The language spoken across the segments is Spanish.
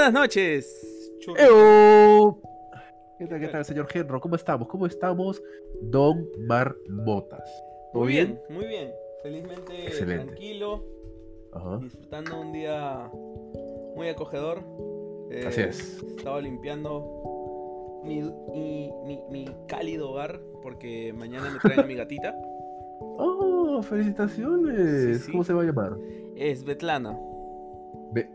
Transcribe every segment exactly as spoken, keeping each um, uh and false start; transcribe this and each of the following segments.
Buenas noches, churri. ¡Eo! ¿Qué tal, qué tal, señor Genro? ¿Cómo estamos? ¿Cómo estamos, Don Marmotas? ¿Todo Muy bien? bien, muy bien. Felizmente Excelente. tranquilo, Ajá. disfrutando un día muy acogedor. Eh, Así es. Estaba limpiando mi, mi, mi, mi cálido hogar porque mañana me traen a mi gatita. ¡Oh, felicitaciones! Sí, ¿Cómo sí. se va a llamar? Es Svetlana. Be-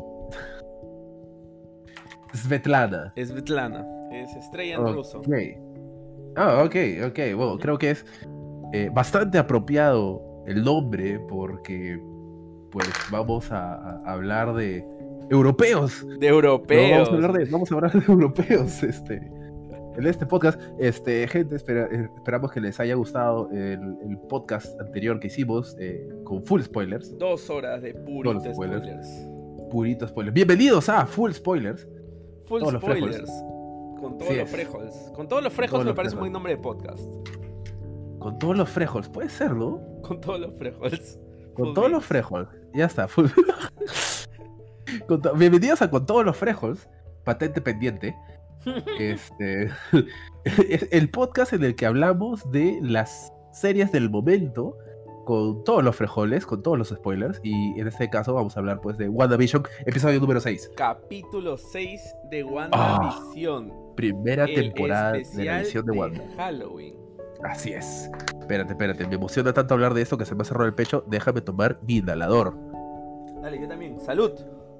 Svetlana. Es Svetlana. Es estrella en ruso. Ok. Ah, ok, ok. Bueno, creo que es eh, bastante apropiado el nombre porque, pues, vamos a, a hablar de europeos. De No, vamos a europeos. hablar de, vamos a hablar de europeos, este. En este podcast, este, gente, espera- eh, esperamos que les haya gustado el, el podcast anterior que hicimos eh, con full spoilers, Dos horas de todos purita los spoilers, spoilers. purito spoilers. Bienvenidos a Full Spoilers, Full todos los spoilers. frijoles. Con todos Así los es. frijoles. Con todos los frijoles Todos me los parece un buen frijoles. nombre de podcast. Con todos los frijoles, puede ser, ¿no? Con todos los frijoles. Con Full todos los beans. frijoles, ya está. full- Con to- Bienvenidos a Con todos los frijoles, patente pendiente. Este es el podcast en el que hablamos de las series del momento con todos los frijoles, con todos los spoilers, y en este caso vamos a hablar pues de WandaVision, episodio número seis, Capítulo seis de WandaVision. primera el temporada de la especial edición de Wanda. Halloween. Así es. Espérate, espérate, me emociona tanto hablar de esto que se me ha cerrado el pecho. Déjame tomar mi inhalador. Dale, yo también. Salud.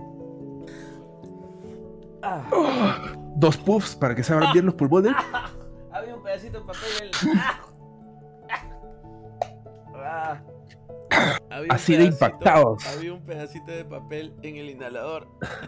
Ah. Oh, dos puffs para que se abran bien los pulmones. Había un pedacito de papel. Ah. Había un Así de pedacito- impactados. Había un pedacito de papel en el inhalador.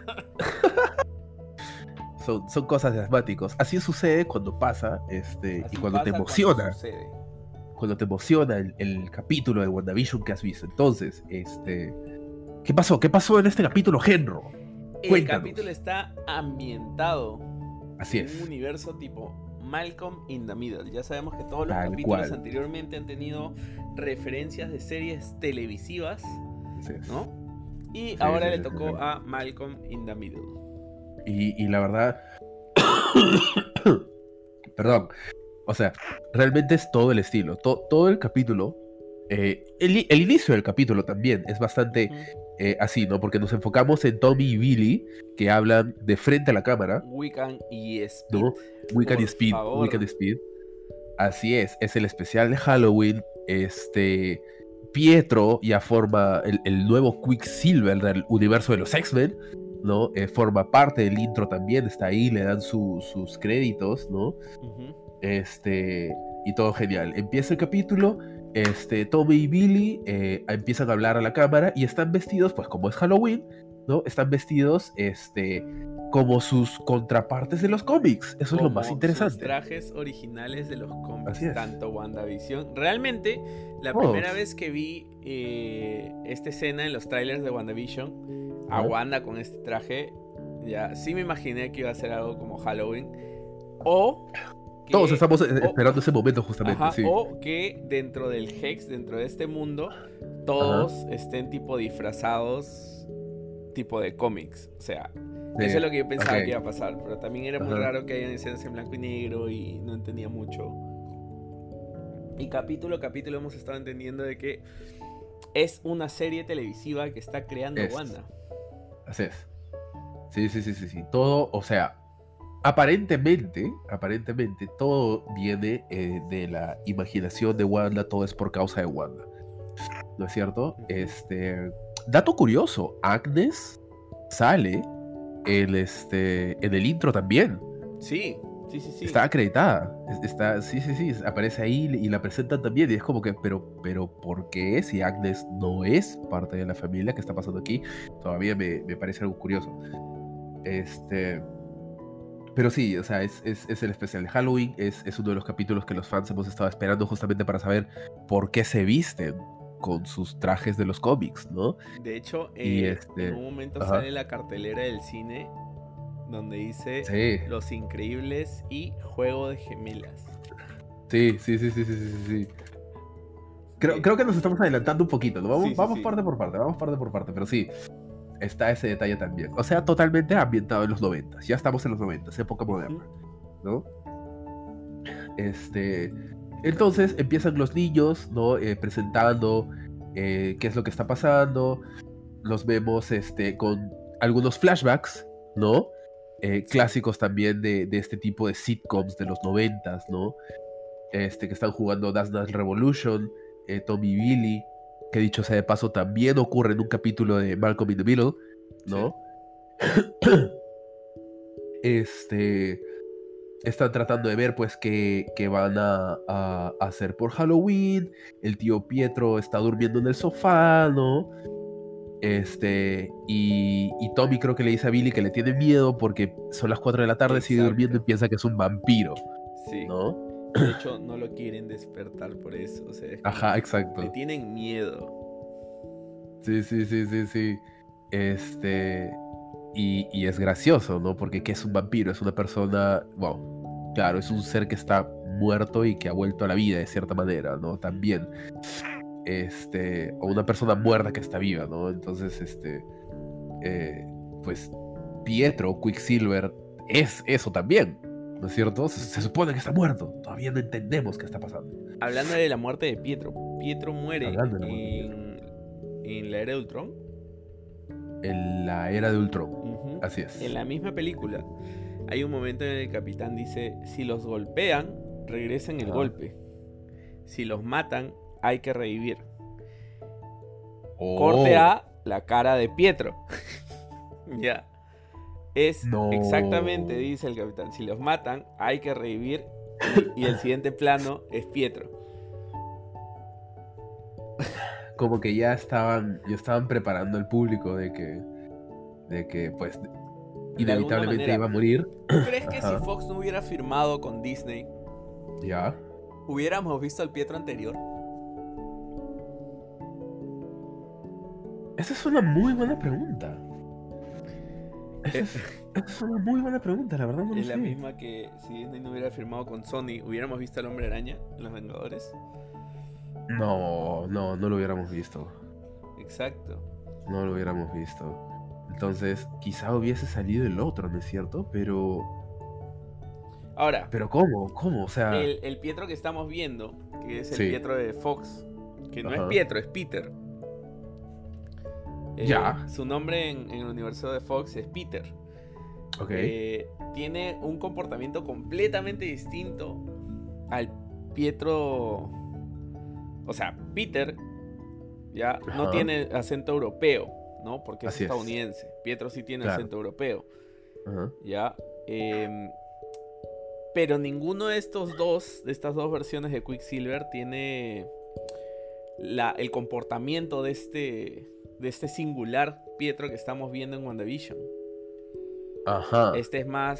Son, son cosas de asmáticos. Así sucede cuando pasa, este, Así y cuando te pasa emociona. sucede. Cuando te emociona el, el capítulo de WandaVision que has visto. Entonces, este. ¿Qué pasó? ¿Qué pasó en este capítulo, Genro? El Cuéntanos. capítulo está ambientado Así en un es. universo tipo Malcolm in the Middle. Ya sabemos que todos los Tal capítulos cual. anteriormente han tenido referencias de series televisivas, Así es. ¿no? Y Sí, ahora sí, le sí, tocó sí. a Malcolm in the Middle. Y, y la verdad. Perdón. O sea, realmente es todo el estilo. To- todo el capítulo. eh, el, el inicio del capítulo también es bastante eh, así, ¿no? Porque nos enfocamos en Tommy y Billy, que hablan de frente a la cámara, Wiccan y Speed. ¿no? Wiccan y Por Speed. favor. Wiccan y Speed. Así es, es el especial de Halloween. Este. Pietro ya forma el, el nuevo Quicksilver del universo de los X-Men, ¿no? Eh, forma parte del intro también, está ahí, le dan su- sus créditos, ¿no? Ujú. Este, y todo genial. Empieza el capítulo, este, Tommy y Billy eh, empiezan a hablar a la cámara y están vestidos, pues como es Halloween, ¿no? Están vestidos, este, como sus contrapartes de los cómics. Eso es lo más Como interesante. sus trajes originales de los cómics, Así es. tanto WandaVision. Realmente, la Todos. primera vez que vi eh, esta escena en los trailers de WandaVision, a Ajá. Wanda con este traje, ya sí me imaginé que iba a ser algo como Halloween. O que, Todos estamos eh, o- esperando ese momento justamente, ajá, sí. o que dentro del Hex, dentro de este mundo, todos estén tipo disfrazados, tipo de cómics. O sea, Sí, eso es lo que yo pensaba ok. que iba a pasar, pero también era muy Ajá. raro que hayan escenas en blanco y negro y no entendía mucho. Y capítulo a capítulo hemos estado entendiendo de que es una serie televisiva que está creando Es. Wanda. Así es. Sí, sí, sí, sí, sí. Todo, o sea, aparentemente, aparentemente, todo viene eh, de la imaginación de Wanda, todo es por causa de Wanda. ¿No es cierto? Este. Dato curioso, Agnes sale en, este, en el intro también. Sí, sí, sí, sí. Está acreditada. Es- Está, sí, sí, sí. Aparece ahí y la presentan también. Y es como que, pero, pero, ¿por qué? Si Agnes no es parte de la familia, ¿qué está pasando aquí? Todavía me, me parece algo curioso. Este. Pero sí, o sea, es, es, es el especial de Halloween. Es, es uno de los capítulos que los fans hemos estado esperando justamente para saber por qué se visten con sus trajes de los cómics, ¿no? De hecho, Y eh, este, en un momento ajá. sale la cartelera del cine donde dice Sí, Los Increíbles y Juego de Gemelas. sí, sí, sí, sí, sí, sí, sí. Creo, Sí. creo que nos estamos adelantando un poquito, ¿no? Vamos, Sí, sí, vamos sí. parte por parte, vamos parte por parte, pero sí. está ese detalle también. O sea, totalmente ambientado en los noventas. Ya estamos en los noventas, época moderna, ¿no? Este, entonces empiezan los niños, ¿no? Eh, presentando eh, qué es lo que está pasando. Los vemos este, con algunos flashbacks, ¿no? Eh, clásicos también de, de este tipo de sitcoms de los noventas, ¿no? Este, que están jugando Dance Dance Revolution, eh, Tommy y Billy, que dicho sea de paso también ocurre en un capítulo de Malcolm in the Middle, ¿no? Sí. Este, están tratando de ver pues qué, qué van a, a, a hacer por Halloween. El tío Pietro está durmiendo en el sofá, ¿no? Este, y, y Tommy creo que le dice a Billy que le tiene miedo porque son las cuatro de la tarde, sigue durmiendo y piensa que es un vampiro, sí. ¿no? De hecho, no lo quieren despertar por eso. O sea, es como Ajá, exacto. le tienen miedo. Sí, sí, sí, sí, sí. Este, y, y es gracioso, ¿no? Porque ¿qué es un vampiro? Es una persona, wow, claro, es un ser que está muerto y que ha vuelto a la vida de cierta manera, ¿no? También. Este, o una persona muerta que está viva, ¿no? Entonces, este, eh, pues Pietro, Quicksilver, es eso también, ¿no es cierto? Se, se supone que está muerto, todavía no entendemos qué está pasando. Hablando de la muerte de Pietro, Pietro muere en, en la era de Ultron. En la era de Ultron, uh-huh. Así es. En la misma película hay un momento en el que el capitán dice, si los golpean, regresen el ah. golpe. Si los matan, hay que revivir. Oh. Corte a la cara de Pietro. Ya. Es no. Exactamente, dice el capitán. Si los matan, hay que revivir. Y, y el siguiente plano es Pietro. Como que ya estaban, ya estaban preparando al público de que, de que pues, inevitablemente iba a morir. ¿Tú crees que Ajá. si Fox no hubiera firmado con Disney, ya, hubiéramos visto al Pietro anterior? Esa es una muy buena pregunta. Esa es, esa es una muy buena pregunta, la verdad no lo Es sé. la misma que si Disney no hubiera firmado con Sony, ¿hubiéramos visto al Hombre Araña en Los Vengadores? No, no, no lo hubiéramos visto. Exacto. No lo hubiéramos visto. Entonces, quizá hubiese salido el otro, ¿no es cierto? Pero... Ahora... ¿Pero cómo? ¿Cómo? O sea... El, el Pietro que estamos viendo, que es el sí. Pietro de Fox, que no Ajá. es Pietro, es Peter. Eh, ya. Su nombre en, en el universo de Fox es Peter. Ok. Eh, tiene un comportamiento completamente distinto al Pietro... O sea, Peter ya Ajá. no tiene acento europeo, ¿no? Porque es Así estadounidense. Es. Pietro sí tiene claro. acento europeo. Ajá. Ya. Eh, pero ninguno de estos dos, de estas dos versiones de Quicksilver, tiene la, el comportamiento de este, de este singular Pietro que estamos viendo en WandaVision. Ajá. Este es más,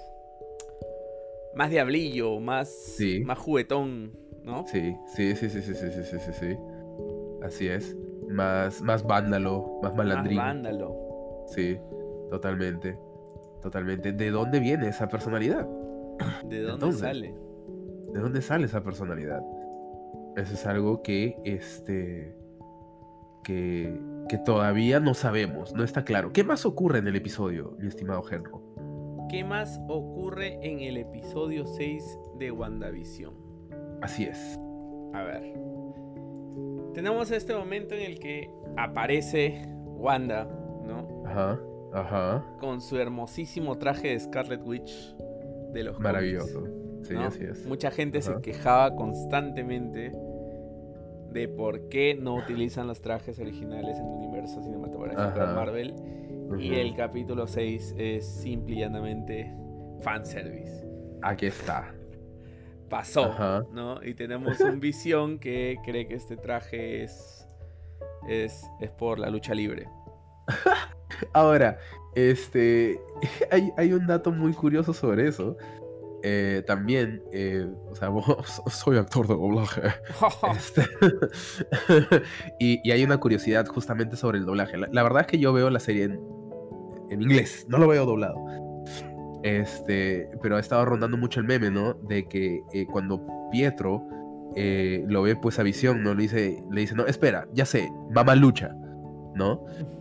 más diablillo, más, sí. más juguetón, ¿no? Sí, sí, sí, sí, sí, sí, sí, sí, sí, sí. Así es. Más, más vándalo, más malandrín. Más vándalo. Sí, totalmente. Totalmente. ¿De dónde viene esa personalidad? ¿De dónde Entonces, sale? ¿De dónde sale esa personalidad? Eso es algo que, este, que, que todavía no sabemos, no está claro. ¿Qué más ocurre en el episodio, mi estimado Henro? ¿Qué más ocurre en el episodio seis de WandaVision? Así es. A ver. Tenemos este momento en el que aparece Wanda, ¿no? Ajá, ajá. Con su hermosísimo traje de Scarlet Witch de los Maravilloso. cómics, sí, ¿no? así es. Mucha gente ajá. se quejaba constantemente de por qué no utilizan los trajes originales en el universo cinematográfico ajá. de Marvel. Uh-huh. Y el capítulo seis es simple y llanamente fanservice. Aquí está. Pasó, Ajá. ¿no? Y tenemos un Visión que cree que este traje es, es, es por la lucha libre. Ahora, este hay, hay un dato muy curioso sobre eso. Eh, también, eh, o sea, soy actor de doblaje. este, y, y hay una curiosidad justamente sobre el doblaje. La, la verdad es que yo veo la serie en, en inglés, no lo veo doblado. Este, pero ha estado rondando mucho el meme, ¿no? De que eh, cuando Pietro eh, lo ve pues a Visión, ¿no? Le dice, le dice, no, espera, ya sé, mamá lucha, ¿no?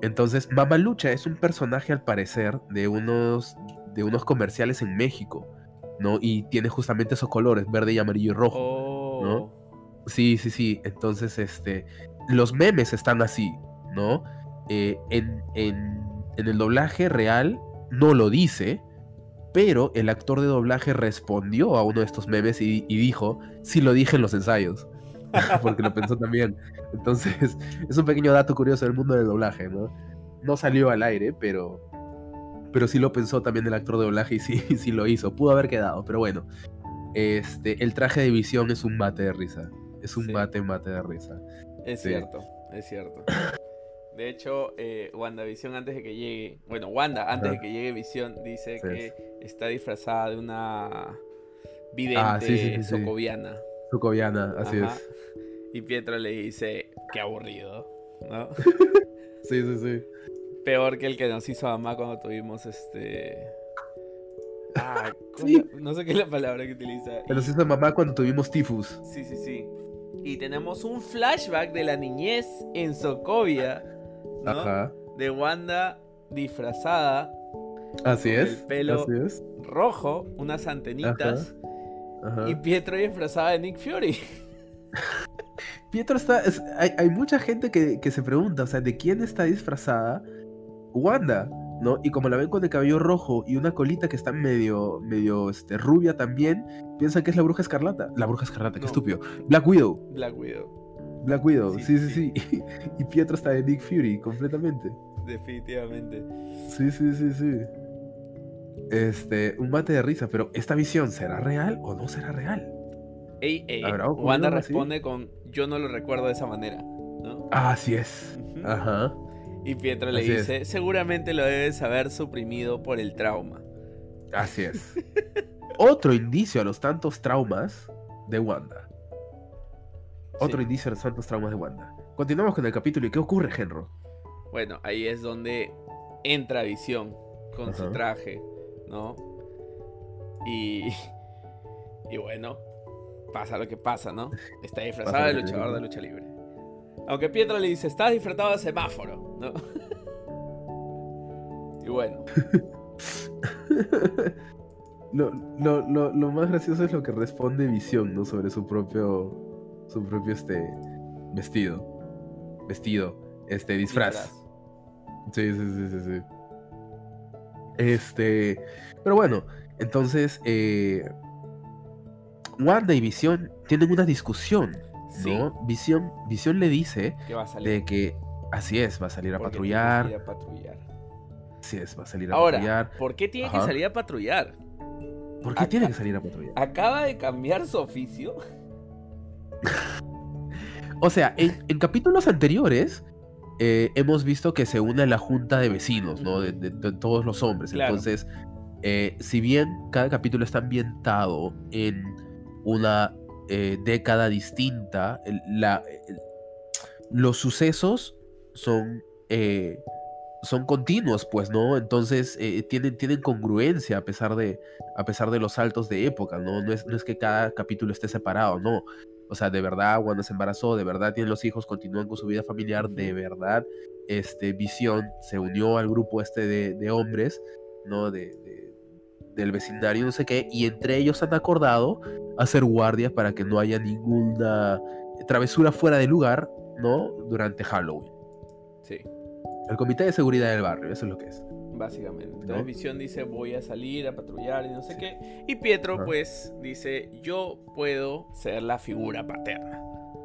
Entonces, Mamalucha es un personaje, al parecer, de unos, de unos comerciales en México, ¿no? Y tiene justamente esos colores, verde y amarillo y rojo, ¿no? Oh. Sí, sí, sí. Entonces, este, los memes están así, ¿no? Eh, en, en, en el doblaje real no lo dice, pero el actor de doblaje respondió a uno de estos memes y, y dijo, sí lo dije en los ensayos, porque lo pensó también. Entonces, es un pequeño dato curioso del mundo del doblaje, ¿no? No salió al aire, pero, pero sí lo pensó también el actor de doblaje y sí, sí lo hizo. Pudo haber quedado, pero bueno. Este, el traje de Visión es un mate de risa. Es un Sí. mate, mate de risa. Es Sí. cierto, es cierto. De hecho, eh, WandaVision antes de que llegue, bueno, Wanda antes Ajá. de que llegue Visión dice Sí. que está disfrazada de una vidente Ah, sí, sí, sí, sí. socoviana. Socoviana, así Ajá. es. Y Pietro le dice, qué aburrido, ¿no? Sí, sí, sí. Peor que el que nos hizo mamá cuando tuvimos este... Ah, Sí. ¿cuál- no sé qué es la palabra que utiliza. Pero Y- sí es mamá cuando tuvimos tifus. Sí, sí, sí. Y tenemos un flashback de la niñez en Sokovia, ¿no? Ajá. De Wanda disfrazada, Así con es. el pelo Así es. rojo, unas antenitas, Ajá. y Pietro disfrazada de Nick Fury. Pietro está. es- hay, hay mucha gente que, que se pregunta, o sea, ¿de quién está disfrazada Wanda? ¿No? Y como la ven con el cabello rojo y una colita que está medio, medio este, rubia también, piensan que es la Bruja Escarlata. La Bruja Escarlata, qué No. estúpido. Black Widow. Black Widow, Black Widow, Sí, sí, sí, sí. sí. Y Pietro está de Nick Fury, completamente. definitivamente. Sí, sí, sí, sí. Este, un mate de risa, pero ¿esta visión será real o no será real? Ey, ey, ¿Habrá ocurrido Wanda algo así? responde con, yo no lo recuerdo de esa manera, ¿no? Ah, así es. Ujú. Ajá. Y Pietro le Así es. dice, seguramente lo debes haber suprimido por el trauma. Así es. Otro indicio a los tantos traumas de Wanda. Otro Sí. indicio a los tantos traumas de Wanda. Continuamos con el capítulo. ¿Y qué ocurre, Henro? Bueno, ahí es donde entra Visión con su Ajá. traje, ¿no? Y, y bueno, pasa lo que pasa, ¿no? Está disfrazado Pasa de lo que luchador tiene de que- lucha libre. Aunque Pietro le dice, estás disfrazado de semáforo, ¿no? Y bueno, lo, lo, lo, lo más gracioso es lo que responde Visión, ¿no? Sobre su propio. Su propio este. Vestido. Vestido. Este, disfraz. disfraz. Sí, sí, sí, sí, sí. Este. Pero bueno, entonces. Eh, Wanda y Visión tienen una discusión, Sí, ¿no? Visión, Visión le dice que va a salir. de que. Así es, va a salir a porque patrullar. tiene que ir a patrullar. Así es, va a salir a Ahora, patrullar. ¿por qué tiene Ajá. que salir a patrullar? ¿Por qué acá- tiene que salir a patrullar? Acaba de cambiar su oficio. O sea, en, en capítulos anteriores eh, hemos visto que se une a la junta de vecinos, ¿no? De, de- de todos los hombres. Claro. Entonces, eh, si bien cada capítulo está ambientado en una eh, década distinta, el- la- el- los sucesos son, eh, son continuos, pues, ¿no? Entonces, eh, tienen, tienen congruencia a pesar de, a pesar de los saltos de época, ¿no? No es, no es que cada capítulo esté separado, no. O sea, de verdad, Wanda se embarazó, de verdad tienen los hijos, continúan con su vida familiar, de verdad, este, Visión se unió al grupo este de, de hombres, ¿no? De, de- del vecindario, no sé qué, y entre ellos han acordado hacer guardia para que no haya ninguna travesura fuera de lugar, ¿no? Durante Halloween. Sí, El comité de seguridad del barrio, eso es lo que es. básicamente. Entonces ¿No? Visión dice, voy a salir a patrullar y no sé qué. Y Pietro, Ajá. pues, dice, yo puedo ser la figura paterna.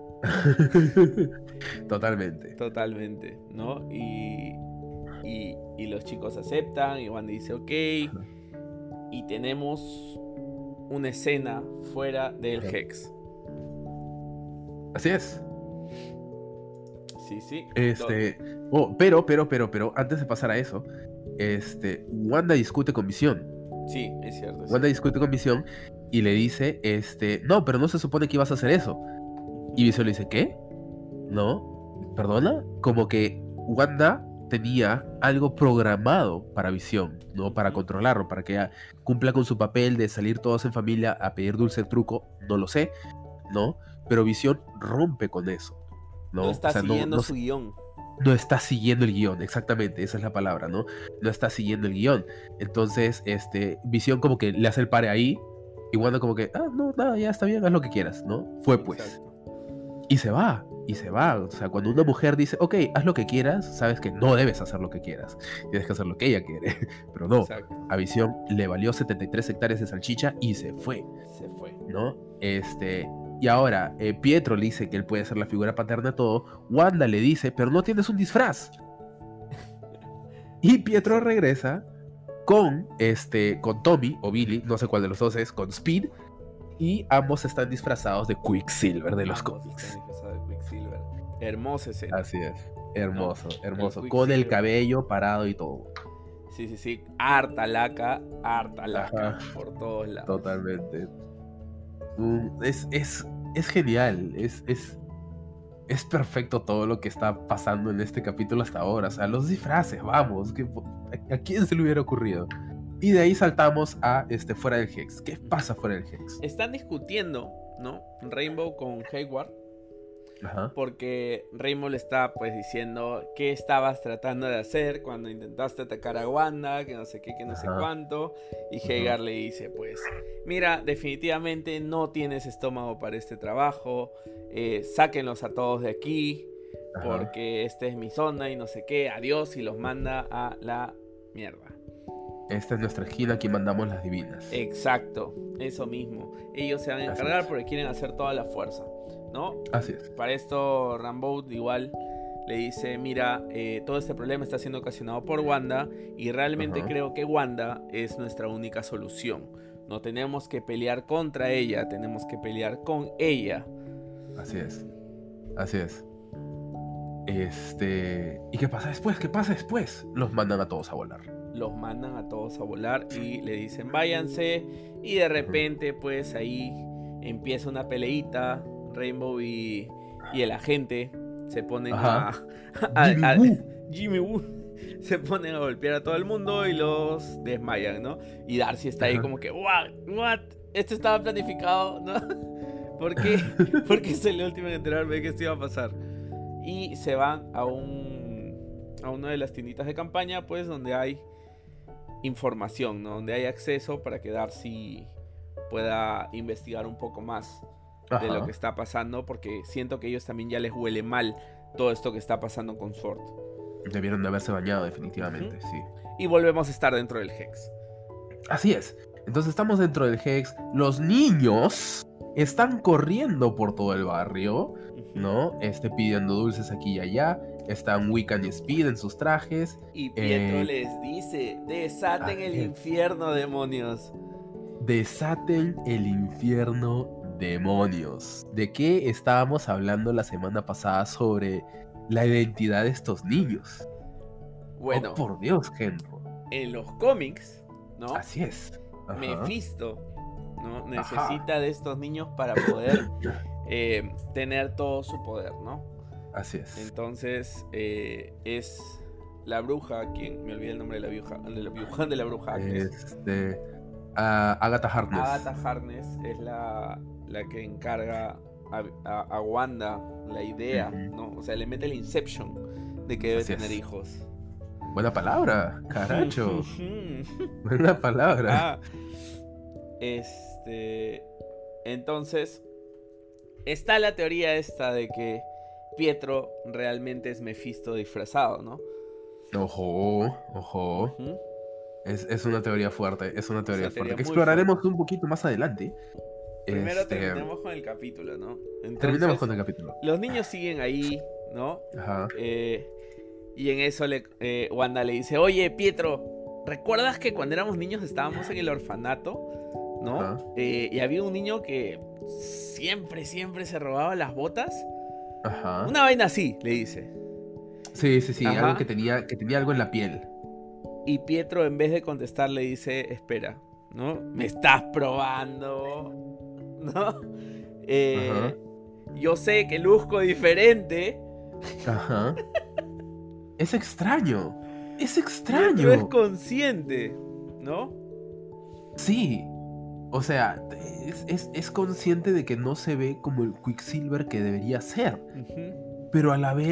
Totalmente. Totalmente, ¿no? Y, y, y los chicos aceptan, y Wanda dice, ok. Y tenemos una escena fuera del Ajá. Hex. Así es. Sí, sí. Este, oh, pero, pero, pero, pero, antes de pasar a eso, este, Wanda discute con Visión. Sí, es cierto. es Wanda cierto. discute con Visión y le dice, este, no, pero no se supone que ibas a hacer eso. Y Visión le dice, ¿qué? ¿No? ¿Perdona? Como que Wanda tenía algo programado para Visión, ¿no? Para controlarlo, para que ella cumpla con su papel de salir todos en familia a pedir dulce truco, no lo sé, ¿no? Pero Visión rompe con eso, ¿no? No está O sea, no- siguiendo no su guión. no está siguiendo el guión, exactamente, esa es la palabra, ¿no? No está siguiendo el guión. Entonces, este, Visión como que le hace el pare ahí, y Wanda como que, ah, no, nada, ya está bien, haz lo que quieras, ¿no? Fue pues. Exacto. Y se va, y se va. O sea, cuando una mujer dice, ok, haz lo que quieras, sabes que no debes hacer lo que quieras. Tienes que hacer lo que ella quiere. Pero no, Exacto. a Visión le valió setenta y tres hectáreas de salchicha y se fue, Se fue. ¿no? Este... Y ahora, eh, Pietro le dice que él puede ser la figura paterna de todo. Wanda le dice, pero no tienes un disfraz. Y Pietro regresa con, este, con Tommy o Billy, no sé cuál de los dos es, con Speed. Y ambos están disfrazados de Quicksilver de los Ambos cómics. están disfrazados de Quicksilver. Hermosa escena. Así es. Hermoso, ¿No? hermoso. El Con el Quicksilver. cabello parado y todo. Sí, sí, sí. Harta laca, harta laca. Ajá. Por todos lados. Totalmente. Mm, Es, es, es genial. Es, es, es perfecto todo lo que está pasando en este capítulo hasta ahora. O sea, los disfraces, vamos. que- ¿A quién se le hubiera ocurrido? Y de ahí saltamos a este, fuera del Hex. ¿Qué pasa fuera del Hex? Están discutiendo, ¿no? Rainbow con Hayward. Ajá. Porque Rainbow le está pues diciendo qué estabas tratando de hacer cuando intentaste atacar a Wanda, que no sé qué, que no sé Ajá. cuánto. Y Ujú. Hayward le dice pues, mira, definitivamente no tienes estómago para este trabajo, eh, sáquenlos a todos de aquí, Ajá. porque esta es mi zona y no sé qué, adiós, y los manda a la mierda. Esta es nuestra esquina, aquí mandamos las divinas. Exacto, eso mismo. Ellos se van a Así encargar es. porque quieren hacer toda la fuerza, ¿no? Así es. Para esto Rambeau igual le dice, mira, eh, todo este problema está siendo ocasionado por Wanda y realmente Ajá. creo que Wanda es nuestra única solución. No tenemos que pelear contra ella, tenemos que pelear con ella. Así es. Así es. Este... ¿Y qué pasa después? ¿Qué pasa después? Los mandan a todos a volar. Los mandan a todos a volar y le dicen váyanse y de repente pues ahí empieza una peleita. Rainbow y, y el agente se ponen Ajá. a, a, Jimmy a- Woo. Jimmy Woo se ponen a golpear a todo el mundo y los desmayan, ¿no? Y Darcy está ahí Ajá. como que what, what, esto estaba planificado, ¿no? ¿Por qué? Porque soy el último en enterarme de que esto iba a pasar. Y se van a un a una de las tienditas de campaña, pues donde hay información, ¿no? Donde hay acceso para que Darcy pueda investigar un poco más de lo Ajá. que está pasando, porque siento que a ellos también ya les huele mal todo esto que está pasando con Sword. Debieron de haberse bañado definitivamente, Ujú. sí. Y volvemos a estar dentro del Hex. Así es. Entonces estamos dentro del Hex. Los niños están corriendo por todo el barrio, ¿no? Este, pidiendo dulces aquí y allá. Están Wiccan y Speed en sus trajes. Y Pietro Eh, les dice, desaten el así es. infierno, demonios. Desaten el infierno, demonios. ¿De qué estábamos hablando la semana pasada sobre la identidad de estos niños? Bueno, Oh, por Dios, Henry. en los cómics, ¿no? Así es. Ajá. Mephisto, ¿no? Ajá. Necesita de estos niños para poder eh, tener todo su poder, ¿no? Así es. Entonces eh, es la bruja, quien me olvidé el nombre de la bruja, de la bruja, de la bruja Agnes. Este. a Agatha Harkness. Agatha Harkness es la, la que encarga a, a- a Wanda la idea, Ujú. ¿no? O sea, le mete el Inception de que debe Así tener es. hijos. Buena palabra, caracho. Buena palabra. Ah, este. Entonces, está la teoría esta de que Pietro realmente es Mephisto disfrazado, ¿no? Ojo, ojo. Ujú. Es, es una teoría fuerte, es una teoría una teoría fuerte. Que muy exploraremos un poquito más adelante. Primero Este, terminemos con el capítulo, ¿no? Entonces, terminemos con el capítulo. los niños siguen ahí, ¿no? Ajá. Eh, y en eso le, eh, Wanda le dice, oye, Pietro, ¿recuerdas que cuando éramos niños estábamos en el orfanato? ¿No? Ajá. Eh, y había un niño que siempre, siempre se robaba las botas. Ajá. Una vaina así, le dice. Sí, sí, sí. Ajá. Algo que tenía, que tenía algo en la piel. Y Pietro, en vez de contestar, le dice, espera, ¿no? Me estás probando, ¿no? Eh, Ajá. yo sé que luzco diferente. Ajá. Es extraño. Es Pietro extraño. es consciente, ¿no? Sí. O sea, es, es, es consciente de que no se ve como el Quicksilver que debería ser. Ujú. Pero a la vez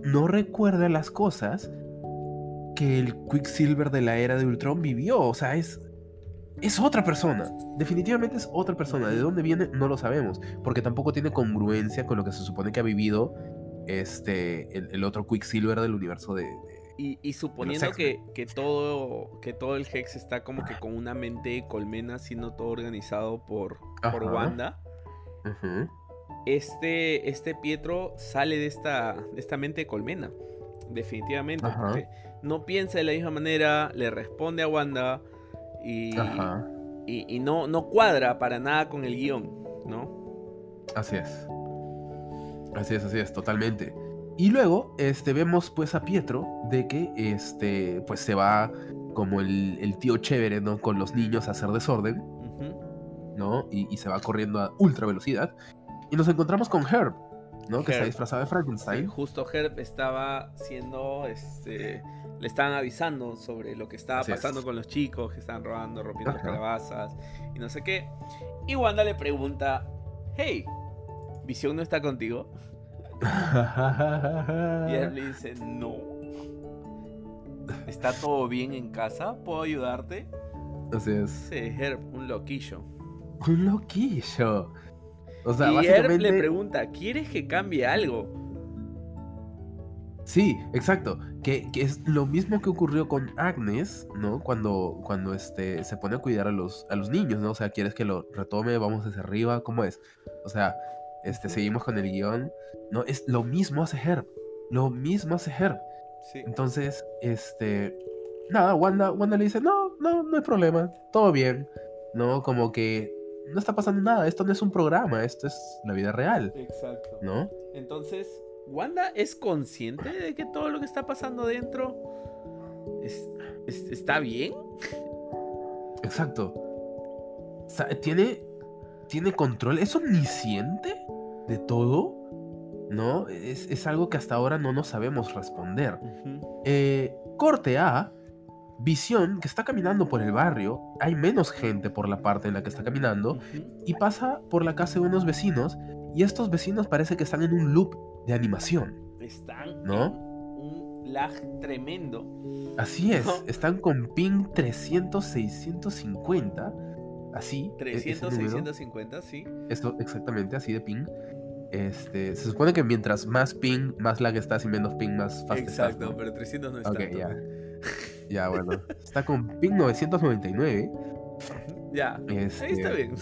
no recuerda las cosas que el Quicksilver de la era de Ultron vivió. O sea, es, es otra persona. Definitivamente es otra persona. ¿De dónde viene? No lo sabemos. Porque tampoco tiene congruencia con lo que se supone que ha vivido este, el, el otro Quicksilver del universo de... de Y, y suponiendo que, que, todo, que todo el Hex está como que con una mente de colmena, siendo todo organizado por, por Wanda, uh-huh. este, este Pietro sale de esta, de esta mente de colmena. Definitivamente. Uh-huh. Porque no piensa de la misma manera, le responde a Wanda y, uh-huh. y, y no, no cuadra para nada con el guión, ¿no? Así es. Así es, así es, totalmente. Y luego este, vemos pues a Pietro de que este, pues se va como el, el tío chévere, ¿no? Con los niños a hacer desorden, uh-huh. ¿no? Y, y se va corriendo a ultra velocidad. Y nos encontramos con Herb, ¿no? Herb. Que está disfrazado de Frankenstein. Sí, justo Herb estaba siendo, este, le estaban avisando sobre lo que estaba Así pasando es. Con los chicos que estaban robando, rompiendo uh-huh. las calabazas y no sé qué. Y Wanda le pregunta, hey, ¿Visión no está contigo? Y él le dice, no. ¿Está todo bien en casa? ¿Puedo ayudarte? Así es. Sí, Herb, un loquillo. Un loquillo. O sea, y básicamente... Herb le pregunta, ¿quieres que cambie algo? Sí, exacto. Que, que es lo mismo que ocurrió con Agnes, ¿no? Cuando, cuando este, se pone a cuidar a los, a los niños, ¿no? O sea, ¿quieres que lo retome? Vamos hacia arriba, ¿cómo es? O sea... Este, seguimos con el guión, ¿no? Es lo mismo hace Herb, lo mismo hace Herb. Sí. Entonces, este, nada, Wanda, Wanda le dice, no, no, no hay problema, todo bien, ¿no? Como que no está pasando nada, esto no es un programa, esto es la vida real. Exacto. ¿No? Entonces, Wanda es consciente de que todo lo que está pasando dentro es, es, está bien. Exacto. O sea, tiene, tiene control, es omnisciente de todo, ¿no? Es, es algo que hasta ahora no nos sabemos responder. Uh-huh. Eh, corte A, Visión, que está caminando por el barrio, hay menos gente por la parte en la que está caminando, uh-huh. y pasa por la casa de unos vecinos, y estos vecinos parece que están en un loop de animación. Están, ¿no? En un lag tremendo. Así es, ¿no? Están con ping trescientos, seiscientos cincuenta. Así. trescientos, seiscientos cincuenta, sí. Esto, exactamente, así de ping. Este, se supone que mientras más ping, más lag estás y menos ping, más fast estás. Exacto, ¿no? Pero trescientos no es Ok, tanto. ya. Ya, bueno. Está con ping novecientos noventa y nueve. Ya, este... ahí está bien.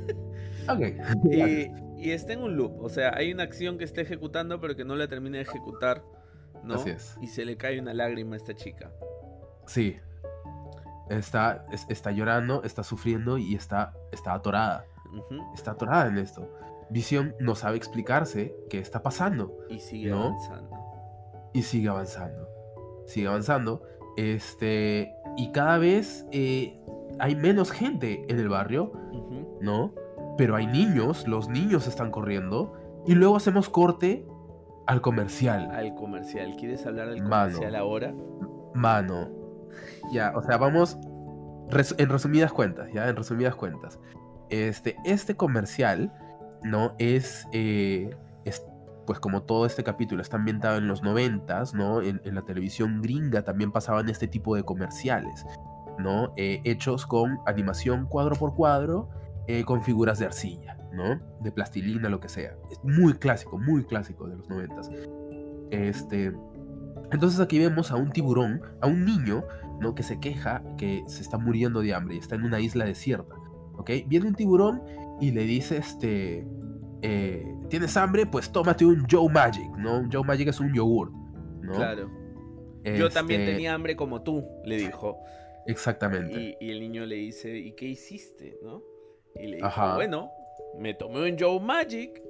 Ok. y, y está en un loop. O sea, hay una acción que está ejecutando, pero que no la termina de ejecutar, ¿no? Así es. Y se le cae una lágrima a esta chica. Sí. Está, es, está llorando, está sufriendo y está, está atorada. Uh-huh. Está atorada en esto. Visión no sabe explicarse qué está pasando. Y sigue ¿no? avanzando. Y sigue avanzando. Sigue avanzando. Este. Y cada vez eh, hay menos gente en el barrio. Uh-huh. ¿No? Pero hay niños. Los niños están corriendo. Y luego hacemos corte al comercial. Al comercial. ¿Quieres hablar del comercial Mano, ahora? Mano. Ya, o sea, vamos res- en resumidas cuentas, ya, en resumidas cuentas. Este, este comercial, ¿no? Es, eh, es, pues como todo este capítulo está ambientado en los noventas, ¿no? En, en la televisión gringa también pasaban este tipo de comerciales, ¿no? Eh, hechos con animación cuadro por cuadro, eh, con figuras de arcilla, ¿no? De plastilina, lo que sea. Es muy clásico, muy clásico de los noventas. Este... Entonces aquí vemos a un tiburón, a un niño, ¿no? Que se queja que se está muriendo de hambre y está en una isla desierta, ¿ok? Viene un tiburón y le dice, este, eh, ¿tienes hambre? Pues tómate un Joe Magic, ¿no? Un Joe Magic es un yogur, ¿no? Claro. Este... Yo también tenía hambre como tú, le dijo. Exactamente. Y, y el niño le dice, ¿y qué hiciste, no? Y le dijo, Ajá. bueno, me tomé un Joe Magic.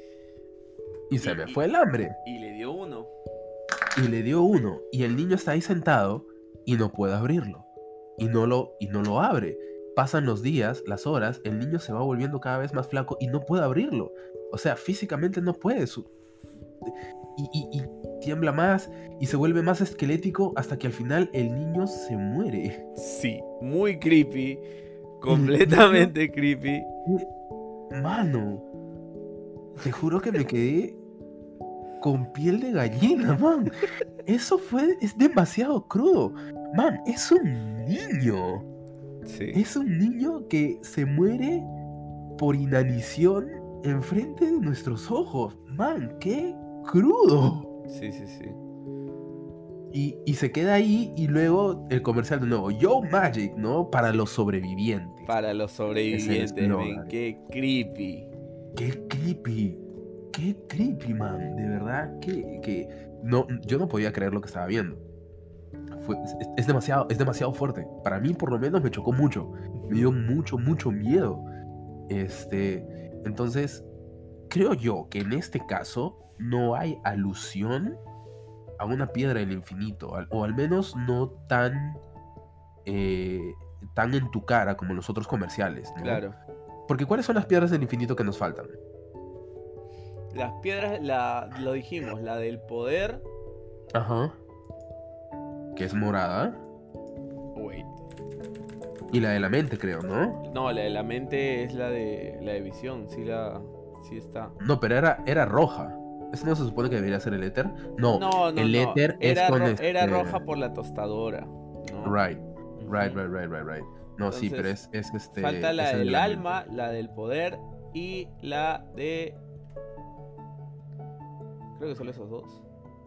Y se y, me fue el hambre. Y le dio uno. Y le dio uno, y el niño está ahí sentado y no puede abrirlo. Y no lo, y no lo abre. Pasan los días, las horas, el niño se va volviendo cada vez más flaco y no puede abrirlo. O sea, físicamente no puede. Su... Y, y, y tiembla más y se vuelve más esquelético hasta que al final el niño se muere. Sí, muy creepy. Completamente niño... creepy. Mano, te juro que me quedé con piel de gallina, man. Eso fue, es demasiado crudo. Man, es un niño. Sí. Es un niño que se muere por inanición enfrente de nuestros ojos. Man, qué crudo. Sí, sí, sí. Y, y se queda ahí y luego el comercial de nuevo. Yo Magic, ¿no? Para los sobrevivientes. Para los sobrevivientes, men, qué creepy. Qué creepy. Qué creepy, man. De verdad que, que... No, yo no podía creer lo que estaba viendo. Fue, es, es demasiado, es demasiado fuerte. Para mí, por lo menos, me chocó mucho. Me dio mucho, mucho miedo. Este, entonces, creo yo que en este caso no hay alusión a una piedra del infinito, al- o al menos no tan, eh, tan en tu cara como los otros comerciales, ¿no? Claro. Porque ¿cuáles son las piedras del infinito que nos faltan? Las piedras, la, lo dijimos, la del poder. Ajá. Que es morada. Wait. Y la de la mente, creo, ¿no? No, la de la mente es la de la de visión, sí la sí está. No, pero era, era roja. ¿Eso no se supone que debería ser el éter? No, No, no, el no. éter es Era, con ro- este... era roja por la tostadora, ¿no? Right, Ujú. right, right, right, right, right. No, sí, pero es, Entonces, es este... falta la es el de del la alma, mente. la del poder y la de... Creo que solo esos dos.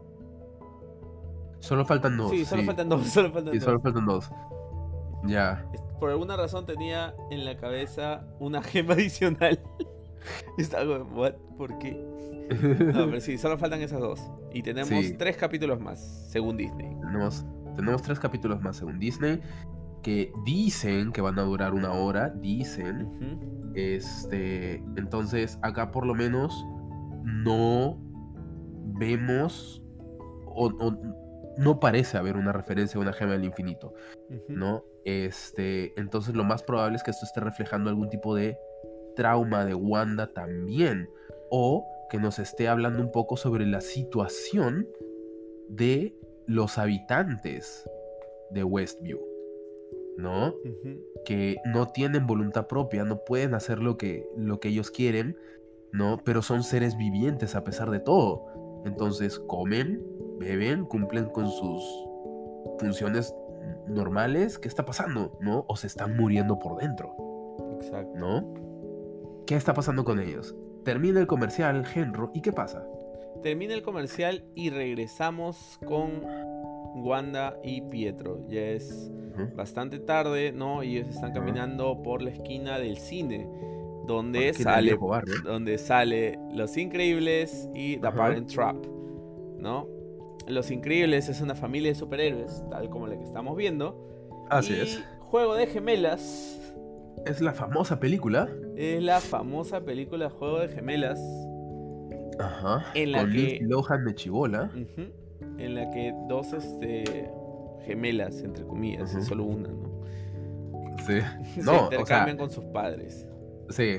Solo faltan dos. Sí, solo faltan dos, solo faltan Sí, dos. solo faltan dos. Ya. Por alguna razón tenía en la cabeza una gema adicional. Y estaba como, ¿what? ¿Por qué? No, pero sí, solo faltan esas dos. Y tenemos Sí. tres capítulos más, según Disney. Tenemos, tenemos tres capítulos más según Disney que dicen que van a durar una hora, dicen. Ujú. Este, entonces acá por lo menos no vemos o, o no parece haber una referencia a una gema del infinito, Ujú. ¿no? Este, entonces lo más probable es que esto esté reflejando algún tipo de trauma de Wanda también, o que nos esté hablando un poco sobre la situación de los habitantes de Westview, ¿no? Ujú. Que no tienen voluntad propia, no pueden hacer lo que, lo que ellos quieren, ¿no? Pero son seres vivientes a pesar de todo. Entonces comen, beben, cumplen con sus funciones normales. ¿Qué está pasando, no? O se están muriendo por dentro, Exacto. ¿no? ¿Qué está pasando con ellos? Termina el comercial, Henro, ¿y qué pasa? Termina el comercial y regresamos con Wanda y Pietro. Ya es Ujú. bastante tarde, ¿no? Y ellos están Ajá. caminando por la esquina del cine, donde Por la esquina del sale, viejo barrio. donde sale Los Increíbles y The Ajá. Parent Trap, ¿no? Los Increíbles es una familia de superhéroes, tal como la que estamos viendo. Así y es. Juego de Gemelas Es la famosa película. es la famosa película Juego de Gemelas, Ajá. En la con que- Lindsay Lohan de chibola. ujú, en la que dos este, gemelas, entre comillas, Ujú. es solo una, ¿no? Sí. Se No, o intercambian sea, con sus padres. sí.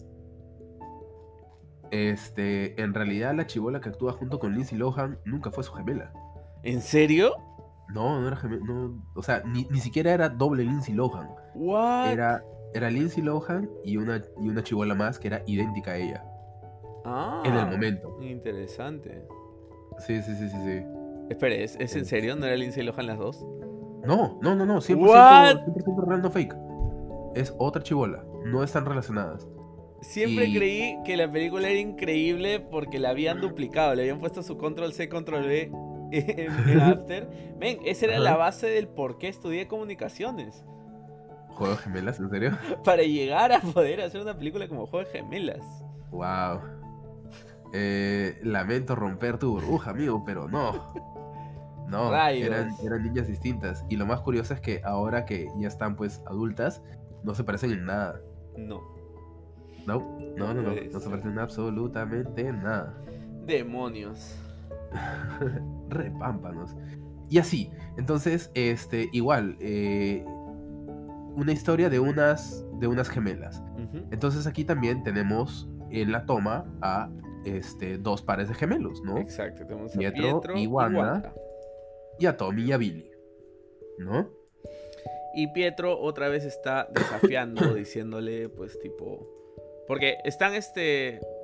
Este, en realidad la chibola que actúa junto con Lindsay Lohan nunca fue su gemela. ¿En serio? No, no era gemela, no, o sea, ni, ni siquiera era doble Lindsay Lohan. What? Era, era Lindsay Lohan y una, y una chibola más que era idéntica a ella. Ah, en el momento. Interesante. Sí, sí, sí, sí, sí. Espera, ¿es, es en serio? ¿No era Lindsay Lohan las dos? No, no, no, no, cien por What? ciento, cien por ciento real, no fake. Es otra chibola, no están relacionadas. Siempre Y- creí que la película era increíble porque la habían duplicado, le habían puesto su control C, control V en, en After. Ven, esa era Ajá. la base del por qué estudié comunicaciones. ¿Juego de gemelas? ¿En serio? Para llegar a poder hacer una película como Juego de Gemelas. Wow. Eh, lamento romper tu burbuja, amigo, pero no. No, Rayos. eran, eran niñas distintas. Y lo más curioso es que ahora que ya están pues adultas, no se parecen en nada. No. No, no, no, no. puede No se ser. parecen en absolutamente nada. Demonios. Repámpanos. Y así. Entonces, este, igual, eh, una historia de unas, de unas gemelas. Ujú. Entonces aquí también tenemos en la toma a este, dos pares de gemelos, ¿no? Exacto, tenemos a Pietro Pietro, y y Wanda. Wanda. Y a Tommy y a Billy, ¿no? Y Pietro otra vez está desafiando, diciéndole, pues, tipo. Porque están este.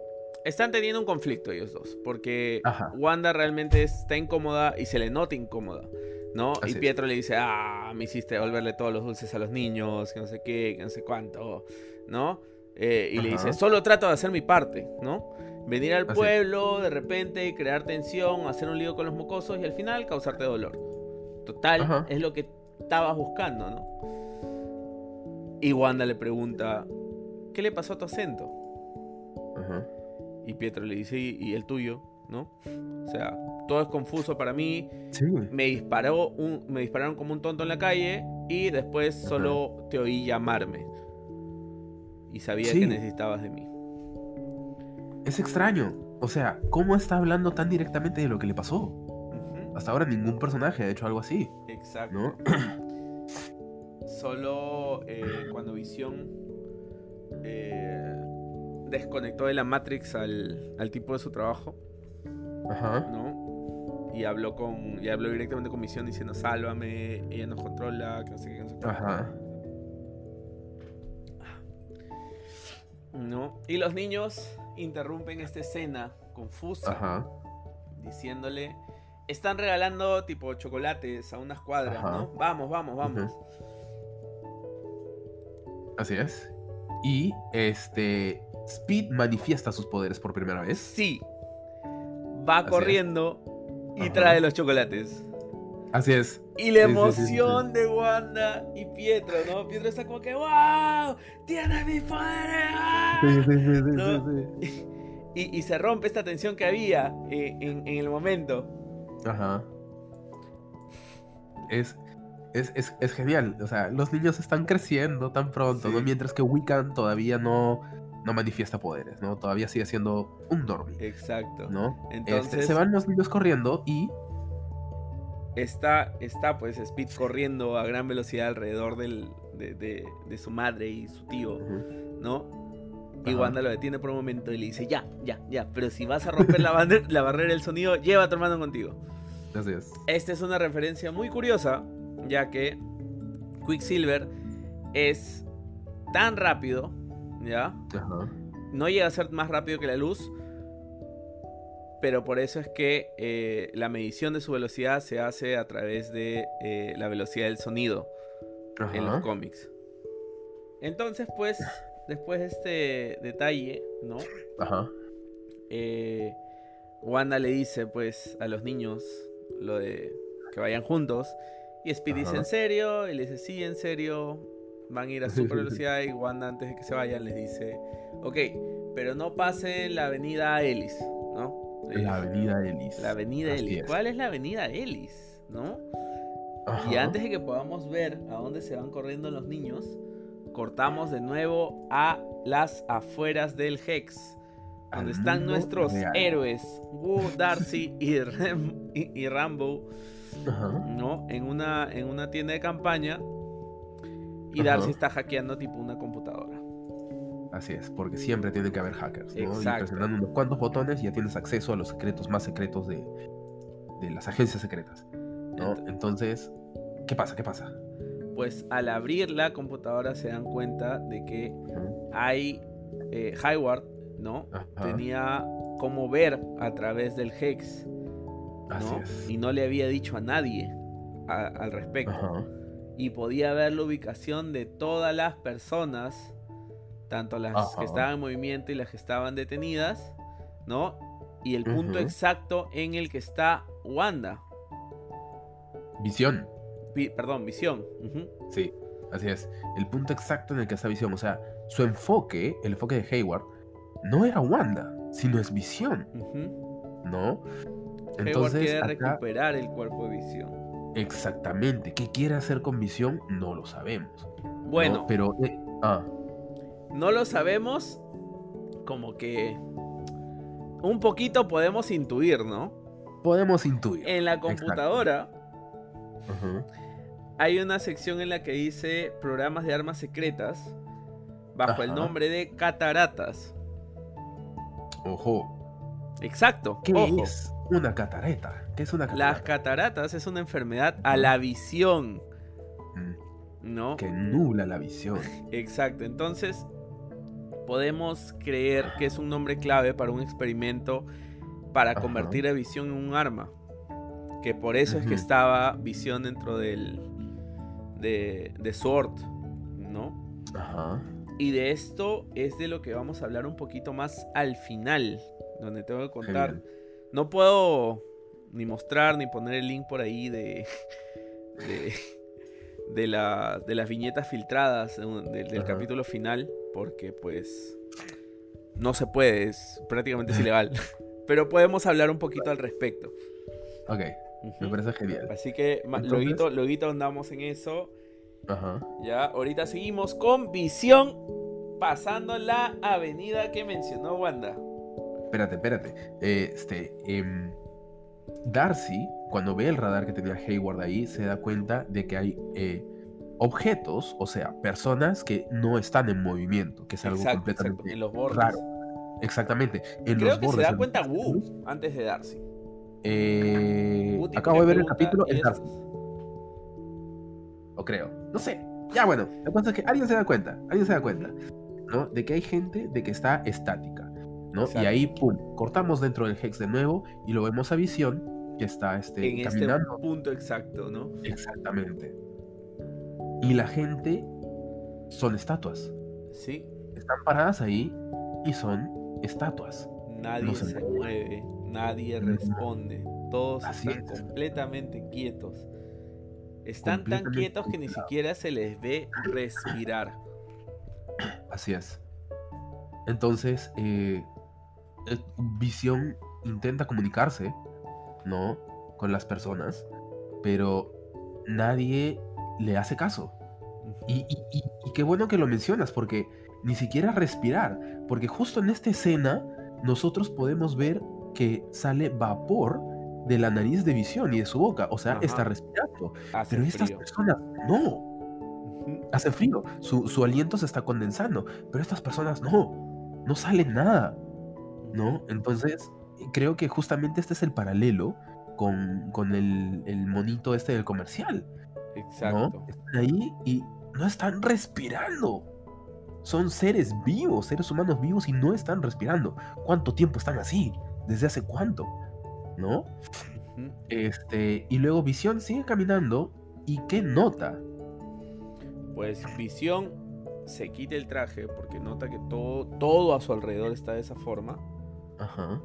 están teniendo un conflicto ellos dos, porque Ajá. Wanda realmente está incómoda y se le nota incómoda, ¿no? Así y es. Pietro le dice, ah, me hiciste devolverle todos los dulces a los niños, que no sé qué, que no sé cuánto, ¿no? Eh, y le dice, Ajá. solo trato de hacer mi parte, ¿no? Venir al Así es. pueblo, de repente, crear tensión, hacer un lío con los mocosos y al final causarte dolor. Total, Ajá. es lo que estabas buscando, ¿no? Y Wanda le pregunta, ¿qué le pasó a tu acento? Ajá. Y Pietro le dice, ¿y, y el tuyo? ¿No? O sea, todo es confuso para mí. Sí. Me disparó un, me dispararon como un tonto en la calle y después Ajá. solo te oí llamarme. Y sabía Sí. que necesitabas de mí. Es extraño. O sea, ¿cómo está hablando tan directamente de lo que le pasó? Ujú. Hasta ahora ningún personaje ha hecho algo así, Exacto. ¿no? Solo eh, cuando Visión eh, desconectó de la Matrix al, al tipo de su trabajo, Ajá. ¿no? Y habló con y habló directamente con Visión diciendo, sálvame, ella nos controla, que no sé qué, que no sé qué. Ajá. ¿No? Y los niños interrumpen esta escena confusa, Ajá. diciéndole, están regalando tipo chocolates a unas cuadras, Ajá. ¿no? Vamos, vamos, vamos. Así es. Y este Speed manifiesta sus poderes por primera vez. Sí. Va Así corriendo y Ajá. trae los chocolates. Así es. Y la Sí, sí, sí, sí, emoción de Wanda y Pietro, ¿no? Pietro está como que, ¡wow! ¡Tiene mis poderes! ¡Ah! Sí, sí, sí, sí, ¿No? sí, sí. Y, y se rompe esta tensión que había eh, en, en el momento. Ajá. Es, es, es, es genial. O sea, los niños están creciendo tan pronto, Sí. ¿no? Mientras que Wiccan todavía no, no manifiesta poderes, ¿no? Todavía sigue siendo un Dormi, Exacto. ¿no? Entonces, Este, se van los niños corriendo y... Está, está pues Speed corriendo a gran velocidad alrededor del, de, de, de su madre y su tío, Ujú. ¿no? Y Ajá. Wanda lo detiene por un momento y le dice, ya, ya, ya, pero si vas a romper la, bander- la barrera del sonido, lleva a tu hermano contigo. Así es. Esta es una referencia muy curiosa, ya que Quicksilver es tan rápido, ¿ya? Ajá. No llega a ser más rápido que la luz, pero por eso es que eh, la medición de su velocidad se hace a través de eh, la velocidad del sonido Ajá. en los cómics. Entonces, pues, después de este detalle, ¿no? Ajá. Eh, Wanda le dice, pues, a los niños lo de que vayan juntos. Y Speed dice, Ajá. ¿en serio? Y le dice, sí, en serio. Van a ir a super velocidad. Y Wanda, antes de que se vayan, les dice, ok, pero no pasen la avenida Ellis, ¿no? Eh, La avenida Ellis. La avenida Así Ellis. es. ¿Cuál es la avenida Ellis? ¿No? Ajá. Y antes de que podamos ver a dónde se van corriendo los niños, cortamos de nuevo a las afueras del Hex, donde Al están mundo nuestros real. héroes, Wu, Darcy y, Rem- y, y Rambo, Ajá. ¿no? En una, en una tienda de campaña. Y Ajá. Darcy está hackeando tipo una computadora. Así es, porque siempre tiene que haber hackers, ¿no? Y Exacto. presionando unos cuantos botones ya tienes acceso a los secretos más secretos de, de las agencias secretas, ¿no? Ent- Entonces, ¿qué pasa? ¿Qué pasa? Pues al abrir la computadora se dan cuenta de que Ujú. hay eh, Hayward, ¿no? Ajá. Tenía cómo ver a través del Hex, Así ¿no? es. Y no le había dicho a nadie a- al respecto. Ajá. Y podía ver la ubicación de todas las personas, tanto las Ajá. que estaban en movimiento y las que estaban detenidas, ¿no? Y el punto Ujú. exacto en el que está Wanda. Visión. Vi- perdón, Visión. Ujú. Sí, así es. El punto exacto en el que está Visión. O sea, su enfoque, el enfoque de Hayward, no era Wanda, sino es Visión, Ujú. ¿no? Hayward Entonces, quiere acá, recuperar el cuerpo de Visión. exactamente, ¿qué quiere hacer con Visión? No lo sabemos. ¿no? Bueno, Pero, eh, ah, no lo sabemos, como que un poquito podemos intuir, ¿no? podemos intuir. En la Exacto. computadora Ajá. hay una sección en la que dice programas de armas secretas bajo el Ajá. nombre de cataratas. Ojo, Exacto, ¿qué ojo. es una catarata? ¿Qué es una Las catarata? cataratas es una enfermedad a la visión, Mm, ¿no? que nubla la visión. Exacto, entonces podemos creer que es un nombre clave para un experimento para Ajá. convertir a Visión en un arma. Que por eso es que Ujú. estaba Visión dentro del de, de Sword, ¿no? Ajá. Y de esto es de lo que vamos a hablar un poquito más al final, donde tengo que contar. Genial. No puedo ni mostrar ni poner el link por ahí de de, de, la, de las viñetas filtradas de- del, del Ajá. capítulo final, porque pues no se puede, es prácticamente es ilegal. Pero podemos hablar un poquito al respecto. Ok, me Ujú. parece genial. Así que ma- Entonces- lueguito, lueguito andamos en eso. Ajá. Ya, ahorita seguimos con Visión pasando la avenida que mencionó Wanda. Espérate, espérate. Eh, Este, em, Darcy, cuando ve el radar que tenía Hayward ahí, se da cuenta de que hay eh, objetos, o sea, personas que no están en movimiento, que es algo Exacto, completamente exacto, en los bordes. raro. Exactamente. En Creo los que se bordes. da en los cuenta círculos, Wu antes de Darcy. eh, Wu tipo acabo que de ver el pregunta, capítulo, ¿y es Darcy, estos? o creo. No sé. Ya bueno, la cosa es que alguien se da cuenta, alguien se da cuenta, ¿no? De que hay gente de que está estática, ¿no? Exacto. Y ahí, pum, cortamos dentro del Hex de nuevo y lo vemos a Visión, que está este, En este caminando. punto exacto, ¿no? Exactamente. Y la gente son estatuas. Sí, Están paradas ahí y son estatuas. nadie No se se mueve. mueve, nadie No. responde, todos Así están es. completamente quietos. Están tan Completamente quietos que ni congelados. siquiera se les ve respirar. Así es. Entonces, eh, eh, Visión intenta comunicarse, ¿no? Con las personas, pero nadie le hace caso. Y, y- y- y qué bueno que lo mencionas, porque ni siquiera respirar, porque justo en esta escena nosotros podemos ver que sale vapor de la nariz de Visión y de su boca, o sea, Ajá. está respirando. Hace Pero estas frío. personas no, Ujú. hace frío, su, su aliento se está condensando, pero estas personas no, no sale nada, ¿no? Entonces, creo que justamente este es el paralelo con, con el, el monito este del comercial, ¿no? Exacto. Están ahí y no están respirando. Son seres vivos, seres humanos vivos y no están respirando. ¿Cuánto tiempo están así? ¿Desde hace cuánto? ¿No? Ujú. Este, y luego Visión sigue caminando y ¿qué nota? Pues Visión se quita el traje porque nota que todo, todo a su alrededor está de esa forma. Ajá.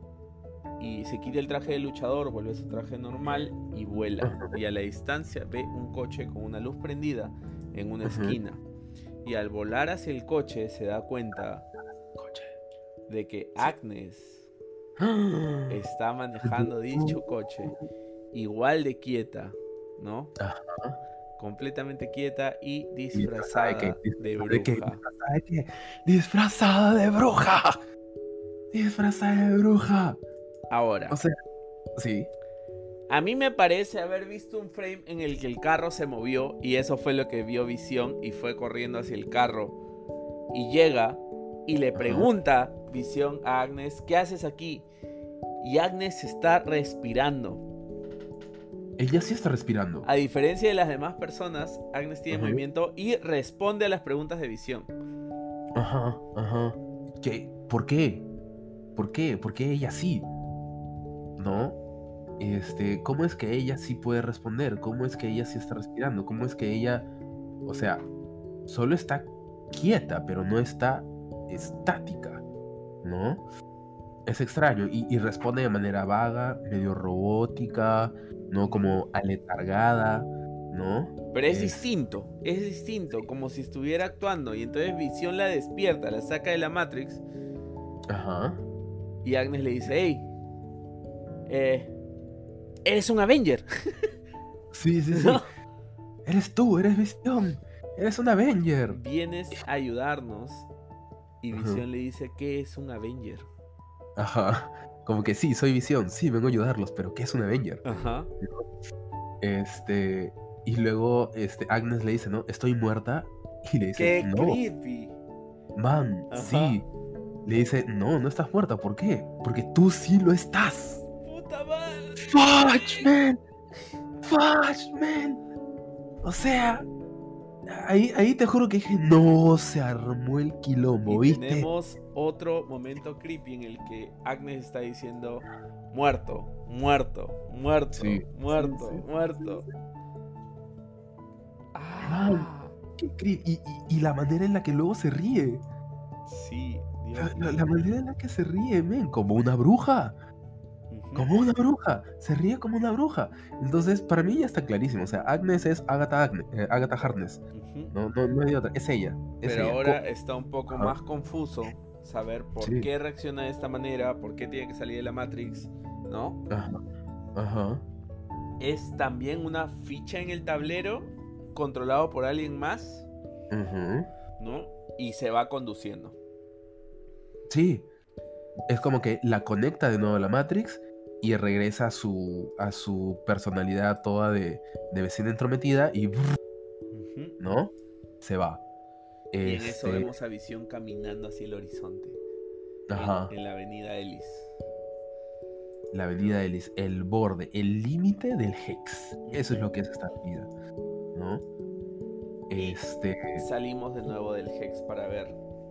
Y se quita el traje de luchador, vuelve a su traje normal y vuela. Ajá. Y a la distancia ve un coche con una luz prendida en una Ujú. esquina. Y al volar hacia el coche se da cuenta Coche. de que Agnes ¡Ah! está manejando dicho coche igual de quieta, ¿no? Ajá. Completamente quieta y ¿Disfrazada de qué? disfrazada de ¿Disfrazada de qué? bruja. ¿Disfrazada de qué? ¡Disfrazada de bruja! ¡Disfrazada de bruja! Ahora, O sea, sí. a mí me parece haber visto un frame en el que el carro se movió y eso fue lo que vio Visión y fue corriendo hacia el carro y llega y le Ajá. pregunta Visión a Agnes, ¿qué haces aquí? Y Agnes está respirando. Ella sí está respirando. A diferencia de las demás personas, Agnes tiene Ajá. movimiento y responde a las preguntas de Visión. Ajá, ajá. ¿Qué? ¿Por qué? ¿Por qué? ¿Por qué ella sí? ¿No? Este, ¿cómo es que ella sí puede responder? ¿Cómo es que ella sí está respirando? ¿Cómo es que ella, o sea, solo está quieta, pero no está estática, ¿no? Es extraño y, y responde de manera vaga, medio robótica, ¿no? Como aletargada, ¿no? Pero es Es- distinto, es distinto, como si estuviera actuando y entonces Visión la despierta, la saca de la Matrix Ajá. y Agnes le dice, hey, eh, eres un Avenger. Sí, sí, sí. ¿No? Eres tú, eres Visión. Eres un Avenger. Vienes a ayudarnos. Y Ajá. Visión le dice, ¿qué es un Avenger? Ajá. Como que sí, soy Visión, sí, vengo a ayudarlos, pero ¿qué es un Avenger? Ajá. Este, y luego este, Agnes le dice, ¿no? Estoy muerta. Y le dice, ¡Qué no, creepy! man, Ajá. sí. Le dice, no, no estás muerta. ¿Por qué? Porque tú sí lo estás. ¡Puta madre! Fudge, man. Fudge, man. O sea, ahí, ahí te juro que dije, no, se armó el quilombo, Y ¿viste? tenemos otro momento creepy en el que Agnes está diciendo muerto, muerto, muerto, Sí, muerto, sí, sí, muerto. sí, sí. Man, Ah, qué cri- y, y, y la manera en la que luego se ríe. sí, La, Dios la- la mío. manera en la que se ríe, men, como una bruja. Ujú, Como una bruja. Se ríe como una bruja. Entonces, para mí ya está clarísimo. O sea, Agnes es Agatha, Agne- eh, Agatha Harkness. ujú. No, no, no hay otra. Es ella. Es Pero ella. ahora Co- está un poco Ajá. más confuso saber por Sí. qué reacciona de esta manera, por qué tiene que salir de la Matrix, ¿no? Ajá. Ajá. Es también una ficha en el tablero controlado por alguien más, Ujú. ¿no? Y se va conduciendo. Sí. Es como que la conecta de nuevo a la Matrix y regresa a su, a su personalidad toda de, de vecina entrometida y, brrr, Ujú. ¿no? Se va. Y en eso Este. vemos a Visión caminando hacia el horizonte, Ajá. en, en la avenida Ellis. La avenida Ellis, el borde, el límite del Hex. Eso es lo que es esta avenida, ¿no? Y Este. salimos de nuevo del Hex para ver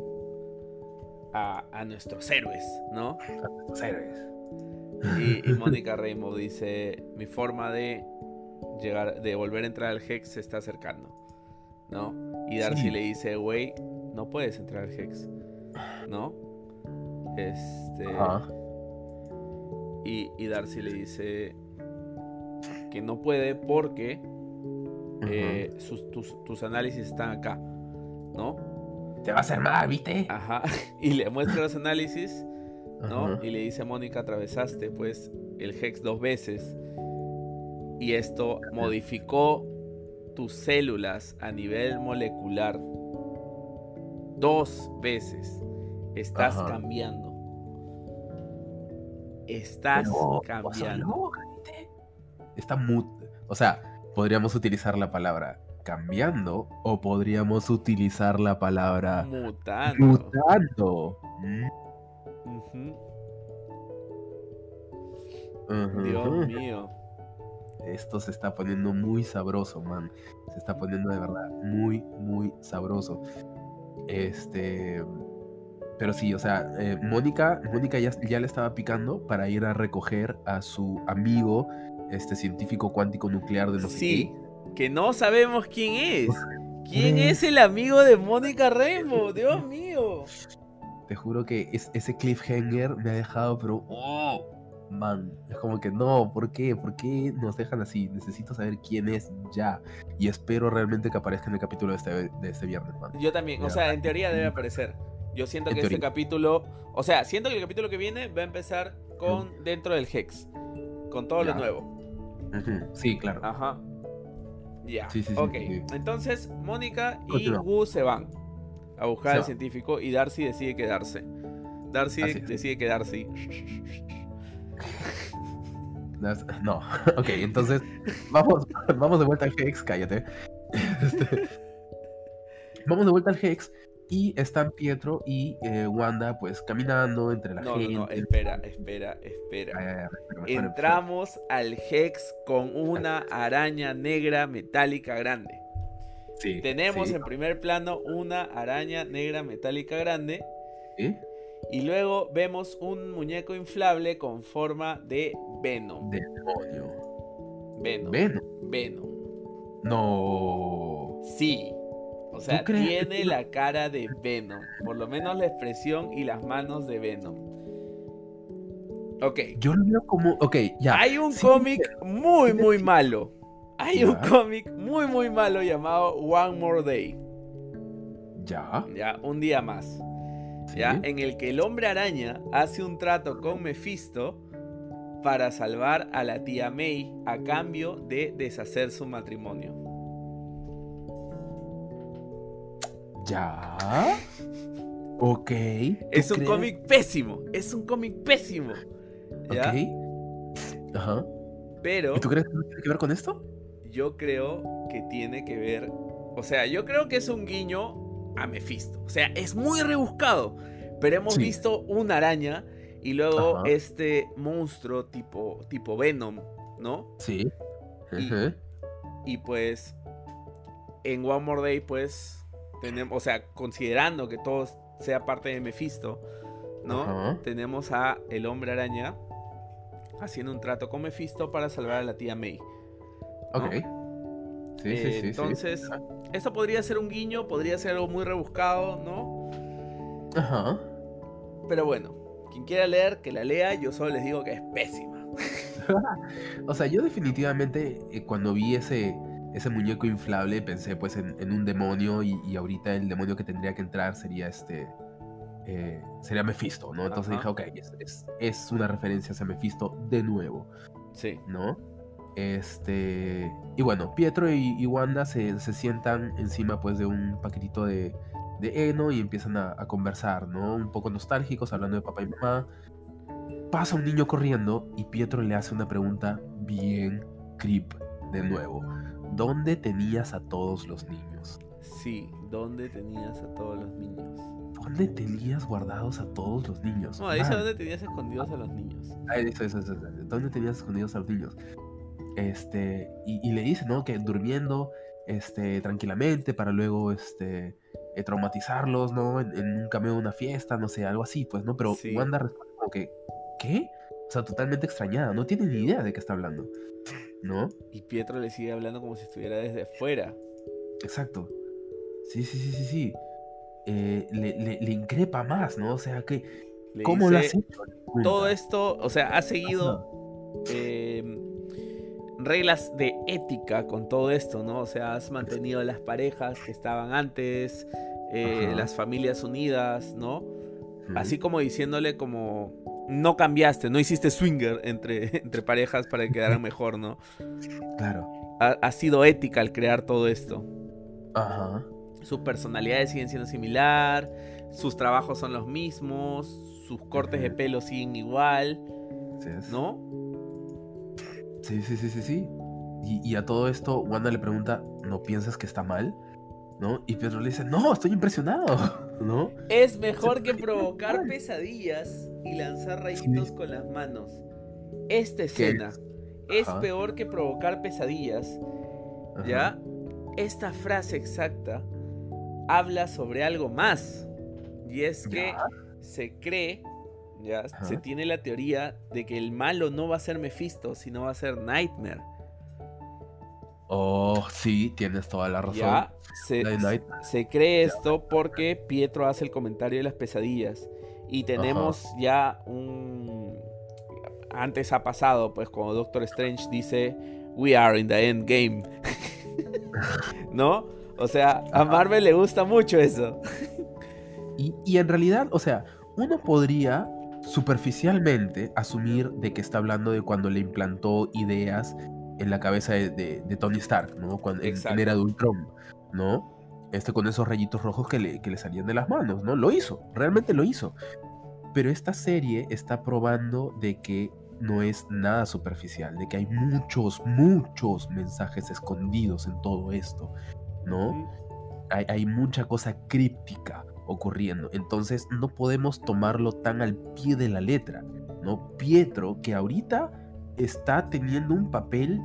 a, a nuestros héroes, ¿no? Los héroes. Y, y Mónica Rambeau dice, mi forma de llegar, de volver a entrar al Hex se está acercando, ¿no? Y Darcy Sí. le dice, güey, no puedes entrar al Hex, ¿no? Este... Ajá. Y, y Darcy le dice que no puede porque eh, sus, tus, tus análisis están acá, ¿no? Te va a hacer mal, ¿viste? Ajá. Y le muestra los análisis, ¿no? Ajá. Y le dice a Mónica, atravesaste pues el Hex dos veces y esto modificó tus células a nivel molecular dos veces. Estás Ajá. cambiando. Estás Pero, cambiando. loca, ¿viste? Está mut... O sea, podríamos utilizar la palabra cambiando o podríamos utilizar la palabra Mutando. mutando. Mm. Ujú. Ujú, Dios ujú. mío. Esto se está poniendo muy sabroso, man. Se está poniendo de verdad muy, muy sabroso. Este. Pero sí, o sea, eh, Mónica, Mónica ya, ya le estaba picando para ir a recoger a su amigo, este científico cuántico nuclear de no sé Sí, qué. que no sabemos quién es. ¿Quién ¿Quién es el amigo de Mónica Rambeau? Dios mío. Te juro que es, ese cliffhanger me ha dejado, pero. ¡Oh! Man, es como que no, ¿por qué? ¿Por qué nos dejan así? Necesito saber quién es ya. Y espero realmente que aparezca en el capítulo de este, de este viernes, man. Yo también, De o sea, verdad, en teoría debe aparecer. Yo siento en que este teoría. capítulo, o sea, siento que el capítulo que viene va a empezar con dentro del Hex, con todo lo Ya. nuevo. Ujú, sí, claro. Ajá. Ya. Sí, sí, sí, Ok. sí, sí. Entonces, Mónica y Continúa. Wu se van a buscar Se al va. científico y Darcy decide quedarse. Darcy Así es. decide quedarse. That's- No, ok, entonces vamos, vamos de vuelta al Hex, cállate. Este, vamos de vuelta al Hex y están Pietro y eh, Wanda pues caminando entre la No, no, gente. no, espera, espera, espera. Ay, ay, ay, espérame, espérame, Entramos al Hex con una araña negra metálica grande. espérame. Sí, Tenemos sí, en primer plano una araña negra metálica grande. ¿sí? Y luego vemos un muñeco inflable con forma de Venom. Demonio. Venom. Venom. Venom. No. Sí. O sea, ¿Tú crees? tiene la cara de Venom. Por lo menos la expresión y las manos de Venom. Ok. Yo lo veo como. Ok, ya. Hay un Sí, cómic muy, sí, muy sí. malo. Hay Ya. un cómic muy, muy malo llamado One More Day. Ya. Ya, un día más. Sí. ¿Ya? En el que el hombre araña hace un trato con Mephisto para salvar a la tía May a cambio de deshacer su matrimonio. Ya. Ok. Es ¿tú un crees? cómic pésimo, es un cómic pésimo. ¿Ya? Ok. Ajá. Pero ¿Y tú crees que tiene que ver con esto? yo creo que tiene que ver, o sea, yo creo que es un guiño a Mephisto. O sea, es muy rebuscado, pero hemos Sí. visto una araña y luego Ajá. este monstruo tipo, tipo Venom, ¿no? Sí. Y- Ajá. Y pues en One More Day, pues, tenemos, o sea, considerando que todo sea parte de Mephisto, ¿no? Ajá. Tenemos a el Hombre Araña haciendo un trato con Mephisto para salvar a la tía May, ¿no? Ok. Sí, Eh, sí, sí, entonces, sí. esto podría ser un guiño, podría ser algo muy rebuscado, ¿no? Ajá. Pero bueno, quien quiera leer, que la lea. Yo solo les digo que es pésima. O sea, yo definitivamente eh, cuando vi ese, ese muñeco inflable pensé pues en, en un demonio y, y ahorita el demonio que tendría que entrar sería este... eh, sería Mephisto, ¿no? Entonces Ajá. dije, ok, es, es, es una referencia hacia Mephisto de nuevo, Sí. ¿no? Este... Y bueno, Pietro y, y Wanda se, se sientan encima pues de un paquetito de, de heno y empiezan a, a conversar, ¿no? Un poco nostálgicos, hablando de papá y mamá. Pasa un niño corriendo y Pietro le hace una pregunta bien creep de nuevo. ¿Dónde tenías a todos los niños? Sí, ¿dónde tenías a todos los niños? ¿Dónde tenías guardados a todos los niños? No, dice Man. dónde tenías escondidos a los niños. Ah, eso, eso, eso, eso. ¿Dónde tenías escondidos a los niños? Este, y, y le dice, ¿no? Que durmiendo este, tranquilamente para luego este, eh, traumatizarlos, ¿no? En, en un cameo de una fiesta, no sé, algo así, pues, ¿no? Pero Sí. Wanda responde como que, ¿qué? O sea, totalmente extrañada, no tiene ni idea de qué está hablando, ¿no? Y Pietro le sigue hablando como si estuviera desde afuera. Exacto. Sí, sí, sí, sí, sí. Eh, le, le, le increpa más, ¿no? O sea, que, Le ¿cómo lo has dice, hecho? Le pregunta. todo esto, o sea, ha Ajá. seguido eh, reglas de ética con todo esto, ¿no? O sea, has mantenido las parejas que estaban antes, eh, Ajá. las familias unidas, ¿no? Ujú. Así como diciéndole como, no cambiaste, no hiciste swinger entre, entre parejas para que quedaran mejor, ¿no? Claro. Ha, ha sido ética al crear todo esto. Ajá. Sus personalidades siguen siendo similar, sus trabajos son los mismos, sus cortes de Ujú. pelo siguen igual, Así es. ¿no? Sí, sí, sí, sí, sí. Y, y a todo esto, Wanda le pregunta, ¿no piensas que está mal? ¿No? Y Pietro le dice, no, estoy impresionado, ¿no? Es mejor que provocar pesadillas y lanzar rayitos Sí. con las manos. Esta ¿Qué escena es? es Ajá. peor que provocar pesadillas, Ajá. ¿ya? Esta frase exacta habla sobre algo más. Y es que Ya. se cree, ya, Ajá. se tiene la teoría de que el malo no va a ser Mephisto, sino va a ser Nightmare. Oh, sí, tienes toda la razón. Ya, se, La de Night. se cree Ya. esto porque Pietro hace el comentario de las pesadillas. Y tenemos ya un... Antes ha pasado, pues, cuando Doctor Strange dice We are in the end game. ¿No? O sea, a Marvel le gusta mucho eso. Y, y en realidad, o sea, uno podría superficialmente asumir de que está hablando de cuando le implantó ideas en la cabeza de, de- de Tony Stark, ¿no? Cuando, en, en Exacto. Era de Ultron, ¿no? Este con esos rayitos rojos que le, que le salían de las manos, ¿no? Lo hizo, realmente lo hizo. Pero esta serie está probando de que no es nada superficial, de que hay muchos, muchos mensajes escondidos en todo esto, ¿no? Ujú. Hay, hay mucha cosa críptica ocurriendo, entonces no podemos tomarlo tan al pie de la letra, ¿no? Pietro, que ahorita está teniendo un papel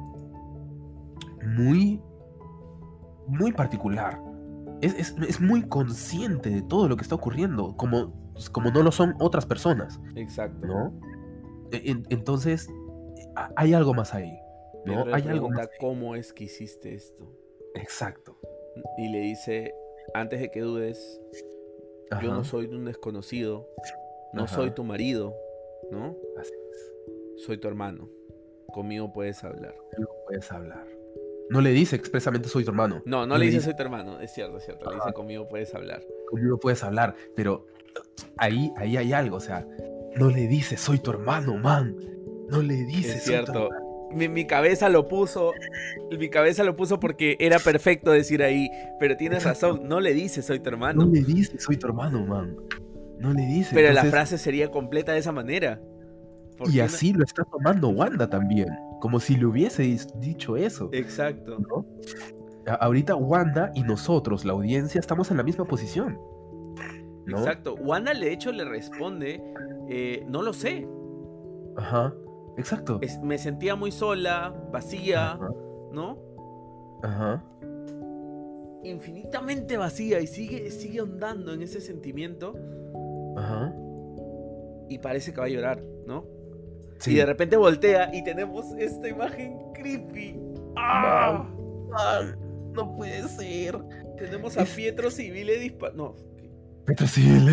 muy, muy particular, es, es, es muy consciente de todo lo que está ocurriendo, como, como no lo son otras personas, Exacto. ¿no? En- entonces, a- hay algo más ahí, ¿no? Pietro le Hay algo más pregunta ahí. cómo es que hiciste esto. Exacto. Y le dice, antes de que dudes, Ajá. yo no soy un desconocido, no Ajá. soy tu marido, ¿no? Así es. Soy tu hermano. Conmigo puedes hablar. No puedes hablar. No le dice expresamente soy tu hermano. No, no, le dice soy tu hermano, es cierto, es cierto. Le dice Ajá. conmigo puedes hablar. Conmigo puedes hablar, pero ahí, ahí hay algo, o sea, no le dice soy tu hermano, man. No le dice Es soy tu cierto. hermano. Mi, mi cabeza lo puso. Mi cabeza lo puso porque era perfecto decir ahí. Pero tienes Exacto. razón, no le dice soy tu hermano. No le dice soy tu hermano, man. No le dice. Pero la entonces- frase sería completa de esa manera. ¿Por Y qué no? así lo está tomando Wanda también, como si le hubiese dis- dicho eso, Exacto. ¿no? A- ahorita Wanda y nosotros, la audiencia, estamos en la misma posición, ¿no? Exacto. Wanda de hecho le responde, eh, no lo sé. Ajá, exacto. Es- me sentía muy sola, vacía, Ajá, ¿no? ajá. infinitamente vacía y sigue, sigue ahondando en ese sentimiento. Ajá. Y parece que va a llorar, ¿no? Sí. Y de repente voltea y tenemos esta imagen creepy. ¡Ah! Man, no puede ser. Tenemos a Es- Pietro Civile disparando. No. Pietro Civile.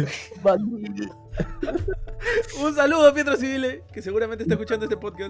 Un saludo a Pietro Civile, que seguramente está escuchando este podcast.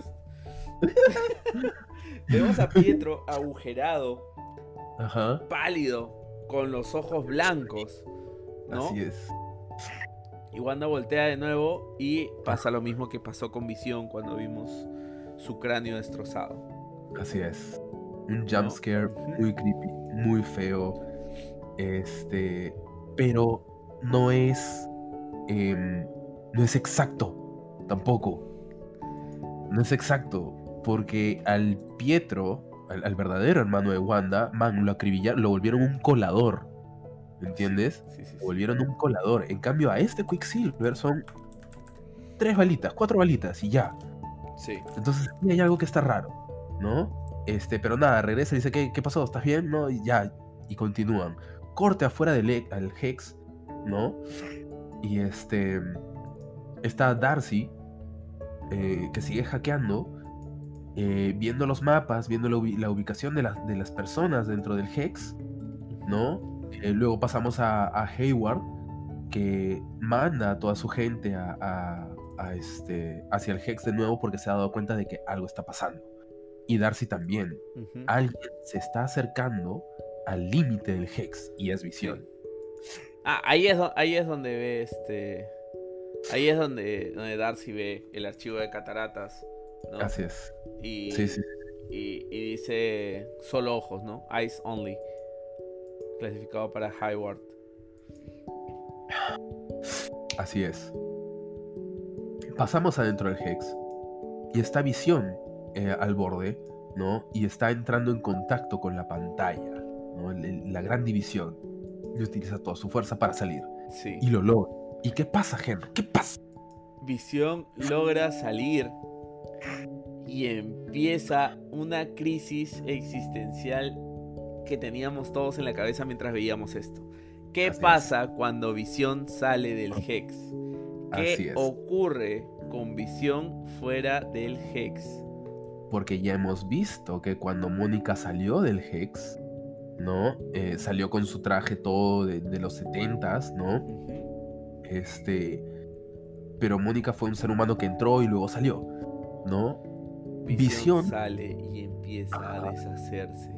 Tenemos a Pietro agujerado, Ajá. pálido, con los ojos blancos, ¿no? Así es. Y Wanda voltea de nuevo y pasa lo mismo que pasó con Visión cuando vimos su cráneo destrozado. Así es. Un jumpscare muy creepy, muy feo. Este. Pero no es. em, no es exacto. Tampoco. No es exacto. Porque al Pietro, al, al verdadero hermano de Wanda, man, lo acribillaron, lo volvieron un colador. ¿Me entiendes? Sí, sí, sí, Lo sí. volvieron un colador. En cambio, a este Quicksilver son tres balitas, cuatro balitas y ya. Sí. Entonces aquí hay algo que está raro, ¿no? Este, pero nada, regresa y dice, ¿qué, qué pasó? ¿Estás bien? ¿No? Y ya, y continúan. Corte afuera del e- al Hex, ¿no? Y este, está Darcy, eh, que sigue hackeando, eh, viendo los mapas, viendo la, ubi- la ubicación de, las- de las personas dentro del Hex, ¿no? Eh, luego pasamos a, a Hayward, que manda a toda su gente a, a- a este, hacia el Hex de nuevo porque se ha dado cuenta de que algo está pasando. Y Darcy también. Ujú. Alguien se está acercando al límite del Hex y es Visión. Ah, ahí es, do- ahí es donde ve este. Ahí es donde, donde Darcy ve el archivo de cataratas, ¿no? Así es. Y, Sí, sí. y, y dice solo ojos, ¿no? Eyes only. Clasificado para Hayward. Así es. Pasamos adentro del Hex y está Visión eh, al borde, ¿no? Y está entrando en contacto con la pantalla, ¿no? El- el- la gran división. Y utiliza toda su fuerza para salir. Sí. Y lo logra. ¿Y qué pasa, Henry? ¿Qué pasa? Visión logra salir y empieza una crisis existencial que teníamos todos en la cabeza mientras veíamos esto. ¿Qué Así es. pasa cuando Visión sale del Hex? ¿Qué Así es. ocurre con Visión fuera del Hex? Porque ya hemos visto que cuando Mónica salió del Hex, ¿no? Eh, salió con su traje todo de, de los setentas, ¿no? Ujú. Este. Pero Mónica fue un ser humano que entró y luego salió, ¿no? Visión Visión. sale y empieza Ajá. a deshacerse.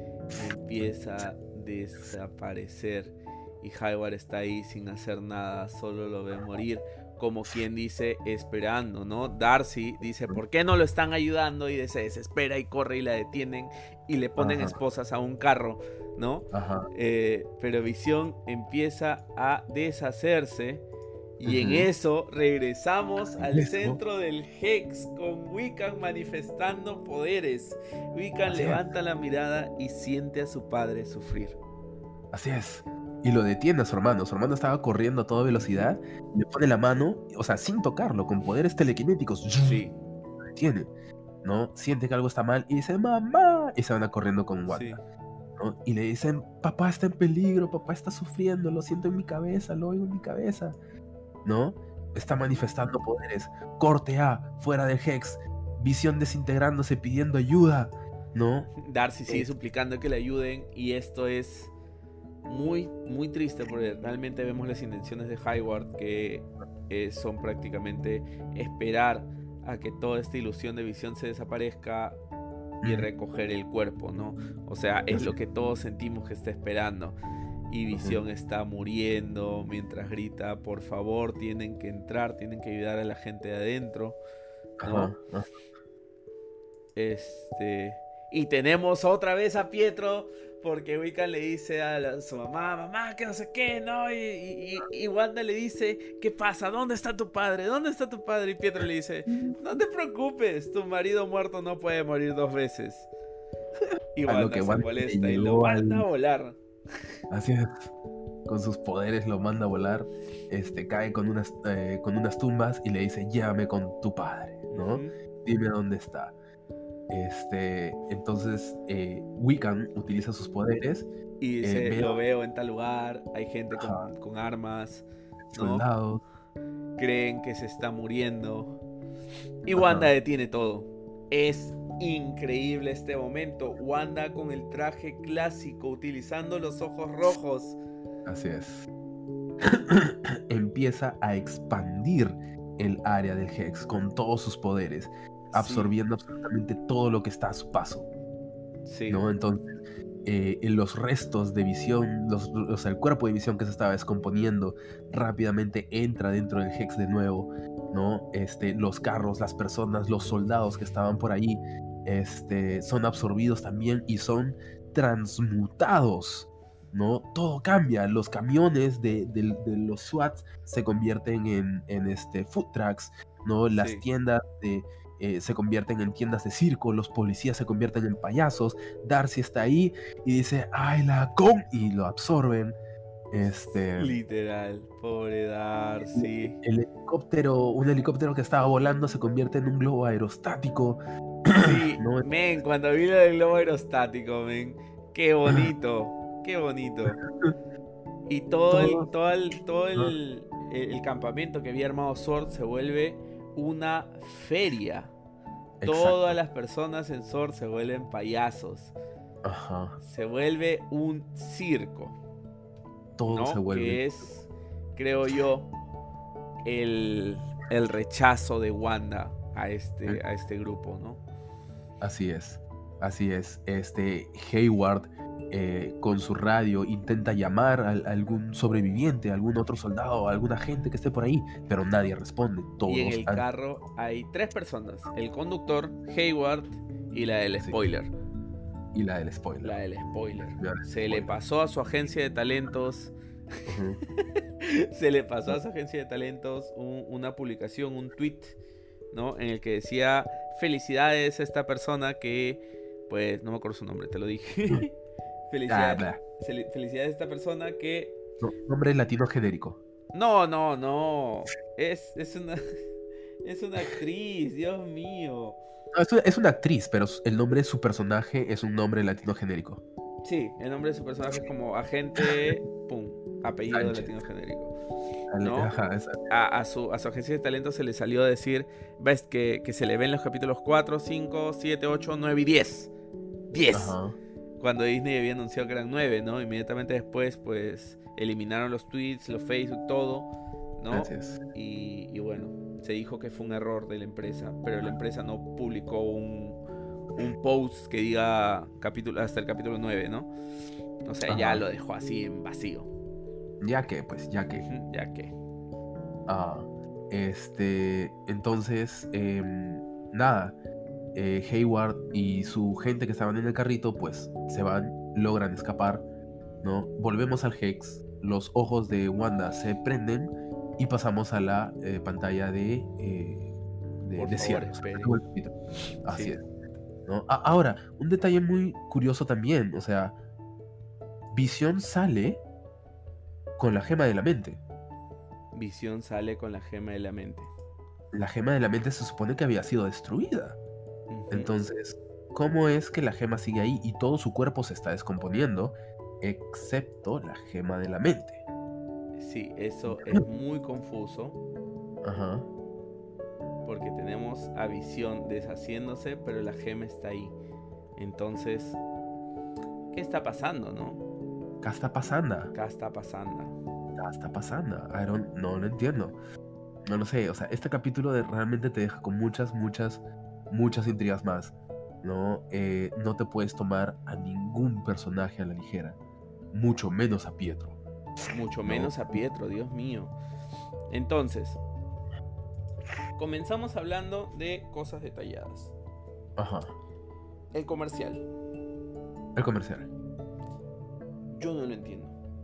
Empieza a desaparecer. Y Hayward está ahí sin hacer nada, solo lo ve morir, como quien dice, esperando, ¿no? Darcy dice, ¿por qué no lo están ayudando? Y se desespera y corre y la detienen y le ponen Ajá. esposas a un carro, ¿no? Ajá. Eh, pero Visión empieza a deshacerse. Y en Ujú. eso regresamos al Eso. centro del Hex con Wiccan manifestando poderes. Wiccan Así es. levanta la mirada y siente a su padre sufrir. Así es. Y lo detiene a su hermano. Su hermano estaba corriendo a toda velocidad. Le pone la mano, o sea, sin tocarlo, con poderes telequinéticos. Sí, Lo detiene, ¿no? Siente que algo está mal y dice, mamá. Y se van a corriendo con Wanda. sí. ¿No? Y le dicen, papá está en peligro, papá está sufriendo, lo siento en mi cabeza, lo oigo en mi cabeza, ¿no? Está manifestando poderes. Corte A, fuera del Hex. Visión desintegrándose, pidiendo ayuda, ¿no? Darcy sigue Eh. suplicando que le ayuden y esto es muy, muy triste porque realmente vemos las intenciones de Hayward que eh, son prácticamente esperar a que toda esta ilusión de Visión se desaparezca y recoger el cuerpo, ¿no? O sea, es lo que todos sentimos que está esperando. Y Visión está muriendo mientras grita, por favor, tienen que entrar, tienen que ayudar a la gente de adentro, ¿no? Ajá, ajá. Este... Y tenemos otra vez a Pietro, porque Wiccan le dice a, la- su mamá, mamá, que no sé qué, ¿no? Y, y- y- y Wanda le dice, ¿qué pasa? ¿Dónde está tu padre? ¿Dónde está tu padre? Y Pietro le dice, no te preocupes, tu marido muerto no puede morir dos veces. Y A lo Wanda que se Wanda molesta le y lo llegó manda al- a volar. Así es. Con sus poderes lo manda a volar. Este, cae con unas, eh, con unas tumbas y le dice, llévame con tu padre, ¿no? Ujú. Dime dónde está. Este, entonces, eh, Wiccan utiliza sus poderes, Y eh, dice, ve lo veo en tal lugar, hay gente a con, con armas, ¿no? soldados, Creen que se está muriendo. Y Wanda ajá, detiene todo. Es increíble este momento. Wanda con el traje clásico, utilizando los ojos rojos. así es. Empieza a expandir el área del Hex con todos sus poderes, Sí, absorbiendo absolutamente todo lo que está a su paso, sí, ¿no? Entonces, eh, en los restos de visión, los, o sea, el cuerpo de visión que se estaba descomponiendo, rápidamente entra dentro del Hex de nuevo, ¿no? Este, los carros, las personas, los soldados que estaban por ahí, este, son absorbidos también y son transmutados, ¿no? Todo cambia, los camiones de, de- de los SWAT se convierten en, en este, food trucks, ¿no? Las sí. tiendas de, eh, se convierten en tiendas de circo, los policías se convierten en payasos, Darcy está ahí y dice, ¡ay, la con! Y lo absorben. Este, Literal, pobre Darcy. el helicóptero, un helicóptero que estaba volando se convierte en un globo aerostático, Sí, ¿no? men, cuando vi lo del globo aerostático, men. Qué bonito, qué bonito. Y todo el, Todo, todo el, todo ¿no? el, el- el campamento que había armado Sword se vuelve una feria. Todas Exacto. las personas en Sword se vuelven payasos. Ajá. Se vuelve un circo, Todo se ¿no? vuelve. Que es, creo yo, el, el rechazo de Wanda a este, a este grupo, ¿no? Así es, así es. Este Hayward eh, con su radio intenta llamar a, a algún sobreviviente, a algún otro soldado, a alguna gente que esté por ahí, pero nadie responde. Y en Todos el han... carro hay tres personas: el conductor, Hayward y la del Sí, spoiler. y la del spoiler. La del spoiler. La del Se le spoiler. pasó a su agencia de talentos. Ujú. Se le pasó a su agencia de talentos un- una publicación, un tweet, ¿no? En el que decía: felicidades a esta persona que, pues, no me acuerdo su nombre, te lo dije. Ah, Felicidades, bla. felicidades a esta persona que... No, nombre latino genérico. No, no, no. Es, es una... Es una actriz, Dios mío. No, es, una, es una actriz, pero el nombre de su personaje es un nombre latino genérico. Sí, el nombre de su personaje es como agente, pum, apellido Sánchez. latino genérico, Ale- ¿no? Ajá, esa- A, a su, a su agencia de talento se le salió a decir, ves que, que se le ven los capítulos cuatro, cinco, siete, ocho, nueve y diez. diez. ajá, Cuando Disney había anunciado que eran nueve, ¿no? Inmediatamente después, pues, eliminaron los tweets, los Facebook, todo, ¿no? así es. Y, y bueno, se dijo que fue un error de la empresa, pero la empresa no publicó un, un post que diga capítulo, hasta el capítulo nueve, ¿no? O sea, ya Ajá. lo dejó así en vacío. Ya que, pues, ya que. Ujú, ya que. Ah, este, entonces, em, nada, eh, Hayward y su gente que estaban en el carrito, pues se van, logran escapar, ¿no? Volvemos al Hex, los ojos de Wanda se prenden y pasamos a la eh, pantalla de, eh, de Por favor, desierto. Se espere. acabó el capítulo. Así Sí. es, ¿no? A- ahora, un detalle muy curioso también, o sea, Visión sale con la gema de la mente. Visión sale con la gema de la mente. La gema de la mente se supone que había sido destruida. Ujú. Entonces, ¿cómo es que la gema sigue ahí y todo su cuerpo se está descomponiendo, excepto la gema de la mente? Sí, eso es muy confuso Ajá. porque tenemos a Visión deshaciéndose, pero la gema está ahí. Entonces, ¿qué está pasando, no? ¿Qué está pasando? ¿Qué está pasando? ¿Qué está pasando? I don't- no lo entiendo. No lo sé, o sea, este capítulo de- realmente te deja con muchas, muchas, muchas intrigas más, ¿no? Eh, no te puedes tomar a ningún personaje a la ligera, mucho menos a Pietro. Mucho No. menos a Pietro, Dios mío. Entonces, comenzamos hablando de cosas detalladas. Ajá. El comercial. El comercial. Yo no lo entiendo.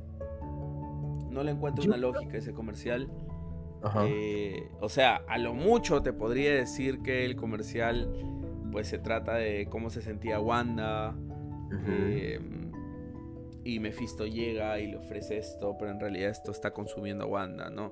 No le encuentro Yo- una lógica a ese comercial. Ajá. Eh, o sea, a lo mucho te podría decir que el comercial pues se trata de cómo se sentía Wanda. Ujú. eh, y Mephisto llega y le ofrece esto, pero en realidad esto está consumiendo a Wanda, ¿no?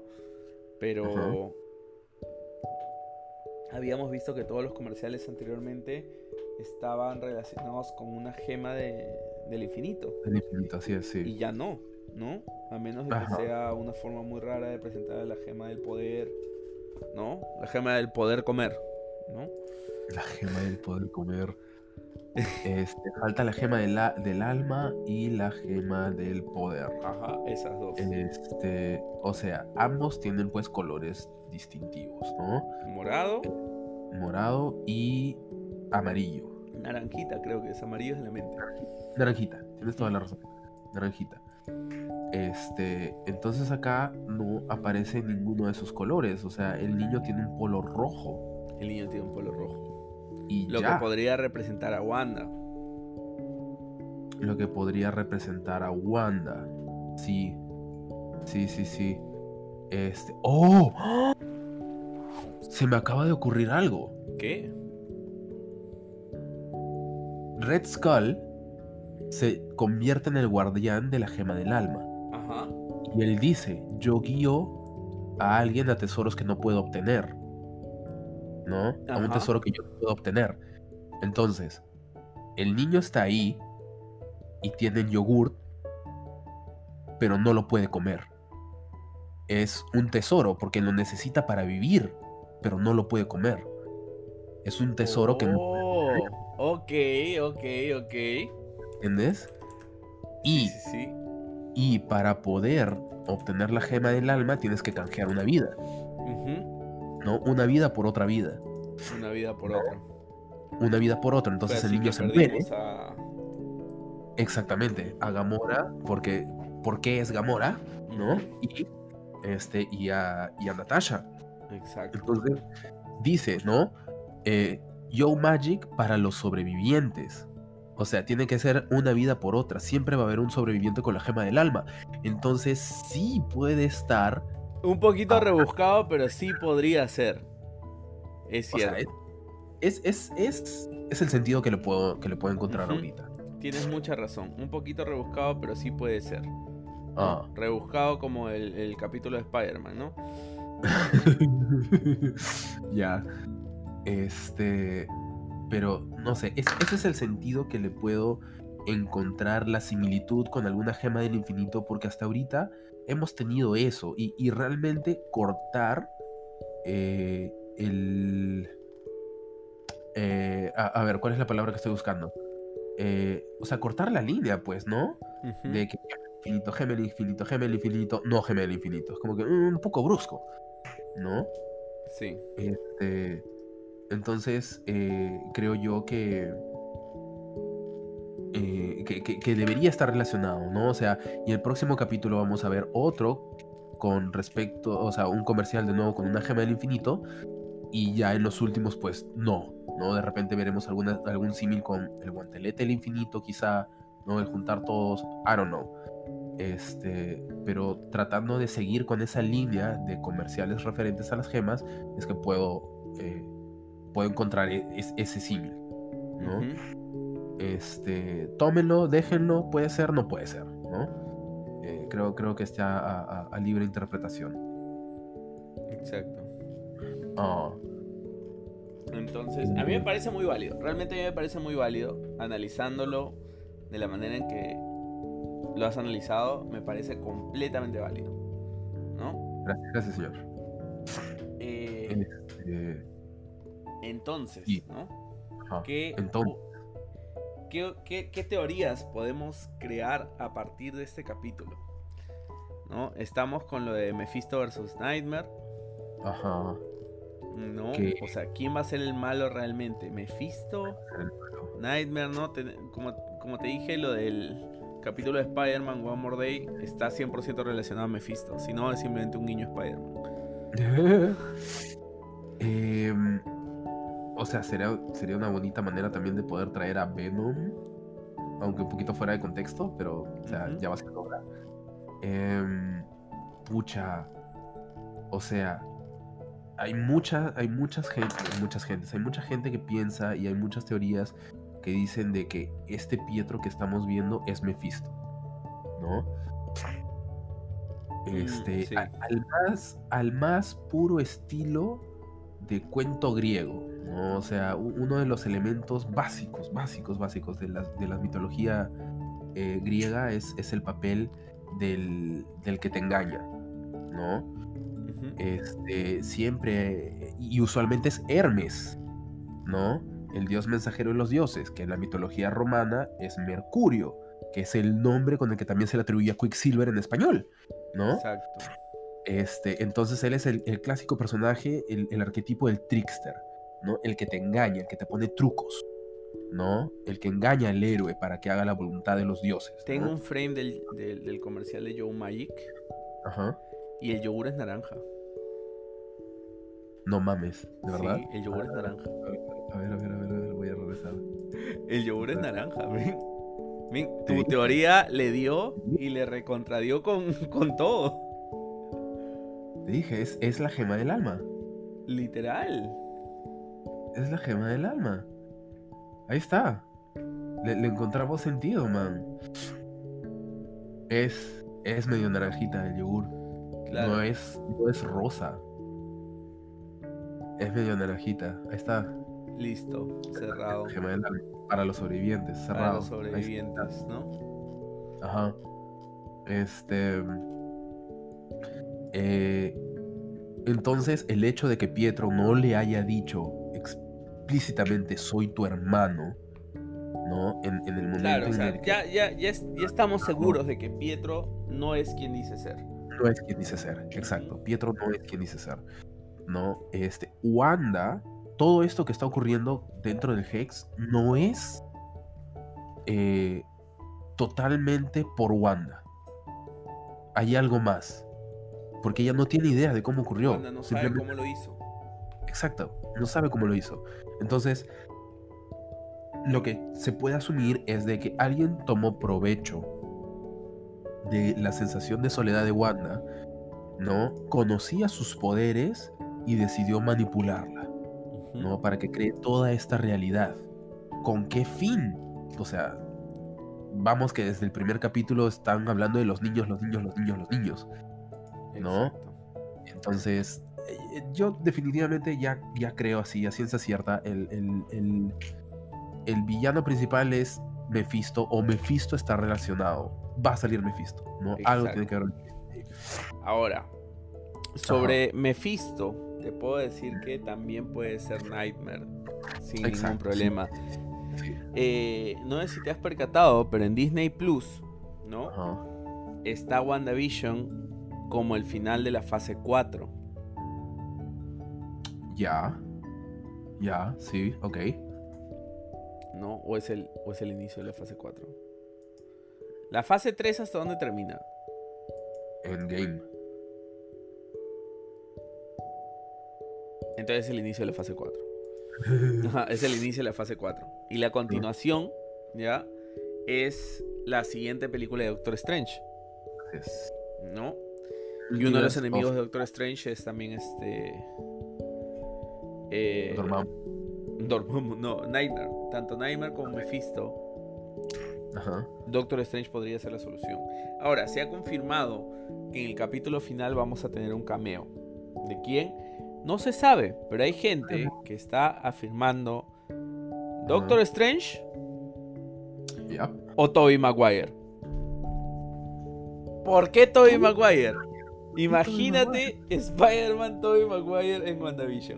Pero habíamos visto que todos los comerciales anteriormente estaban relacionados con una gema de, del infinito. El infinito, así es, Y sí. ya no, ¿no? A menos de que Ajá. sea una forma muy rara de presentar la gema del poder, ¿no? La gema del poder comer, ¿no? La gema del poder comer. Este, falta la gema del, a- del alma y la gema del poder. Ajá, esas dos. Este, o sea, ambos tienen pues colores distintivos, ¿no? Morado, Morado y amarillo. naranjita, creo que es amarillo es la mente. Naranjita, tienes toda la razón. Naranjita. Este, entonces acá no aparece ninguno de esos colores. O sea, el niño tiene un polo rojo El niño tiene un polo rojo. y Lo que ya. podría representar a Wanda. Lo que podría representar a Wanda. Sí, sí, sí, sí. Este. ¡Oh! Se me acaba de ocurrir algo. ¿Qué? Red Skull se convierte en el guardián de la gema del alma. Ajá. Y él dice, yo guío a alguien a tesoros que no puedo obtener. ¿No? A un Ajá. tesoro que yo no puedo obtener. Entonces, el niño está ahí y tiene el yogurt, pero no lo puede comer. Es un tesoro porque lo necesita para vivir, pero no lo puede comer. Es un tesoro que no puede Oh, comer, ok, ok, ok. ¿entiendes? Sí, Y, sí, sí. y para poder obtener la gema del alma tienes que canjear una vida, Ujú. ¿no? Una vida por otra vida. Una vida por ¿No? otra. Una vida por otra. Fue Entonces el así niño que se muere. perdimos a... Exactamente. A Gamora, porque, porque es Gamora, ¿no? Ujú. Y, este, y, a, y a Natasha. Exacto. Entonces dice, ¿no? Eh, Yo Magic para los sobrevivientes. O sea, tiene que ser una vida por otra. Siempre va a haber un sobreviviente con la gema del alma. Entonces sí puede estar. Un poquito Ah, rebuscado, pero sí podría ser. Es o sea, es, cierto. es, es, es, es el sentido que le puedo, que le puedo encontrar Ujú. ahorita. Tienes mucha razón. Un poquito rebuscado, pero sí puede ser. ¿No? Ah. Rebuscado como el, el capítulo de Spider-Man, ¿no? Ya. Este. Pero no sé, es- ese es el sentido que le puedo encontrar la similitud con alguna gema del infinito, porque hasta ahorita hemos tenido eso. Y, y realmente cortar eh, el. eh, a, a ver, ¿cuál es la palabra que estoy buscando? Eh, o sea, cortar la línea, pues, ¿no? Ujú. De que infinito, gema del infinito, gema del infinito, no gema del infinito. Es como que mm, un poco brusco, ¿no? Sí. Este, entonces, eh, creo yo que, eh, que, que- que debería estar relacionado, ¿no? O sea, y el próximo capítulo vamos a ver otro con respecto, o sea, un comercial de nuevo con una gema del infinito, y ya en los últimos, pues, no, ¿no? De repente veremos alguna, algún símil con el guantelete del infinito, quizá, ¿no? El juntar todos, I don't know. Este, pero tratando de seguir con esa línea de comerciales referentes a las gemas, es que puedo, eh, puedo encontrar e- es- ese símil, ¿no? Ujú. Este, tómenlo, déjenlo, puede ser, no puede ser, ¿no? Eh, creo, creo que está a, a- a libre interpretación. Exacto. Ah, Entonces, a mí me parece muy válido. Realmente a mí me parece muy válido. Analizándolo de la manera en que lo has analizado, me parece completamente válido. ¿No? gracias, gracias, señor. Eh, Este, entonces, y, ¿no? ajá, ¿Qué, entonces, qué, qué- qué teorías podemos crear a partir de este capítulo? ¿No? Estamos con lo de Mephisto versus Nightmare. ajá, ¿No? que O sea, ¿quién va a ser el malo realmente? ¿Mephisto? Nightmare, ¿no? Te- como, como te dije, lo del capítulo de Spider-Man One More Day está cien por ciento relacionado a Mephisto. Si no, es simplemente un guiño Spider-Man. Em, o sea, sería, sería una bonita manera también de poder traer a Venom, aunque un poquito fuera de contexto, pero, o sea, Ujú. ya va a ser hora. Em, pucha, o sea, hay mucha, hay muchas gente, muchas gentes, hay mucha gente que piensa y hay muchas teorías que dicen de que este Pietro que estamos viendo es Mephisto, ¿no? Mm, Este, sí. a- al más, al más puro estilo de cuento griego, ¿no? O sea, u- uno de los elementos básicos, básicos, básicos de la, de la mitología eh, griega es, es el papel del, del que te engaña, ¿no? Ujú. Este, siempre, y usualmente es Hermes, ¿no? El dios mensajero de los dioses, que en la mitología romana es Mercurio, que es el nombre con el que también se le atribuye a Quicksilver en español, ¿no? Exacto. Este, entonces él es el, el clásico personaje, el, el arquetipo del trickster, ¿no? El que te engaña, el que te pone trucos, ¿no? El que engaña al héroe para que haga la voluntad de los dioses, Tengo ¿no? un frame del, del, del comercial de Joe Magic Ajá. y el yogur es naranja. No mames, ¿de verdad? Sí, el yogur es naranja. A ver, a ver, a ver, a ver, voy a regresar. El yogur es naranja, men. Men, Te tu dije. teoría le dio y le recontradió con, con todo. Te dije, es, es la gema del alma. Literal. Es la gema del alma. Ahí está. Le, le encontramos sentido, man. Es, es medio naranjita el yogur. Claro. No es, no es rosa. Es medio naranjita. Ahí está. Listo, cerrado. Gema del alma. Para los sobrevivientes. Para Cerrado. los Ahí sobrevivientes, ¿no? está. Ajá. Este. eh, entonces, el hecho de que Pietro no le haya dicho explícitamente soy tu hermano, ¿no? En, en el momento Claro, o en sea, el que ya, ya, ya, es- ya estamos seguros de que Pietro no es quien dice ser. no es quien dice ser, exacto. Pietro no es quien dice ser, ¿no? Este, Wanda, todo esto que está ocurriendo dentro del Hex no es eh, totalmente por Wanda. Hay algo más. Porque ella no tiene idea de cómo ocurrió. Wanda no sabe Simplemente- cómo lo hizo. Exacto, no sabe cómo lo hizo. Entonces, lo que se puede asumir es de que alguien tomó provecho de la sensación de soledad de Wanda, ¿no? Conocía sus poderes y decidió manipularla, Ujú. ¿no? Para que cree toda esta realidad. ¿Con qué fin? O sea, vamos que desde el primer capítulo están hablando de los niños, los niños, los niños, los niños. ¿no? Exacto. Entonces, eh, yo definitivamente ya, ya creo así, a ciencia cierta, el, el, el, el villano principal es Mephisto, o Mephisto está relacionado. Va a salir Mephisto, ¿no? Algo tiene que ver. Ahora, sobre Mephisto, te puedo decir que también puede ser Nightmare, sin Exacto, ningún problema. Sí. Eh, no sé si te has percatado, pero en Disney Plus, ¿no? Ajá. Está WandaVision como el final de la fase cuatro. Ya. Ya, sí, ok. ¿No? O es el, o es el inicio de la fase cuatro. La fase tres, ¿hasta dónde termina? Endgame. Entonces es el inicio de la fase cuatro. Ajá, es el inicio de la fase cuatro. Y la continuación, ¿ya? Es la siguiente película de Doctor Strange, Es- ¿no? Y uno de los Multiverse enemigos of de Doctor Strange es también este... Eh, Dormammu. Dormammu, no, Nightmare. Tanto Nightmare como Mephisto, Ajá. Doctor Strange podría ser la solución. Ahora, se ha confirmado que en el capítulo final vamos a tener un cameo. ¿De quién? No se sabe, pero hay gente que está afirmando Doctor Strange Ya. o Tobey Maguire. ¿Por qué Tobey Maguire? Imagínate Spider-Man Tobey Maguire en WandaVision.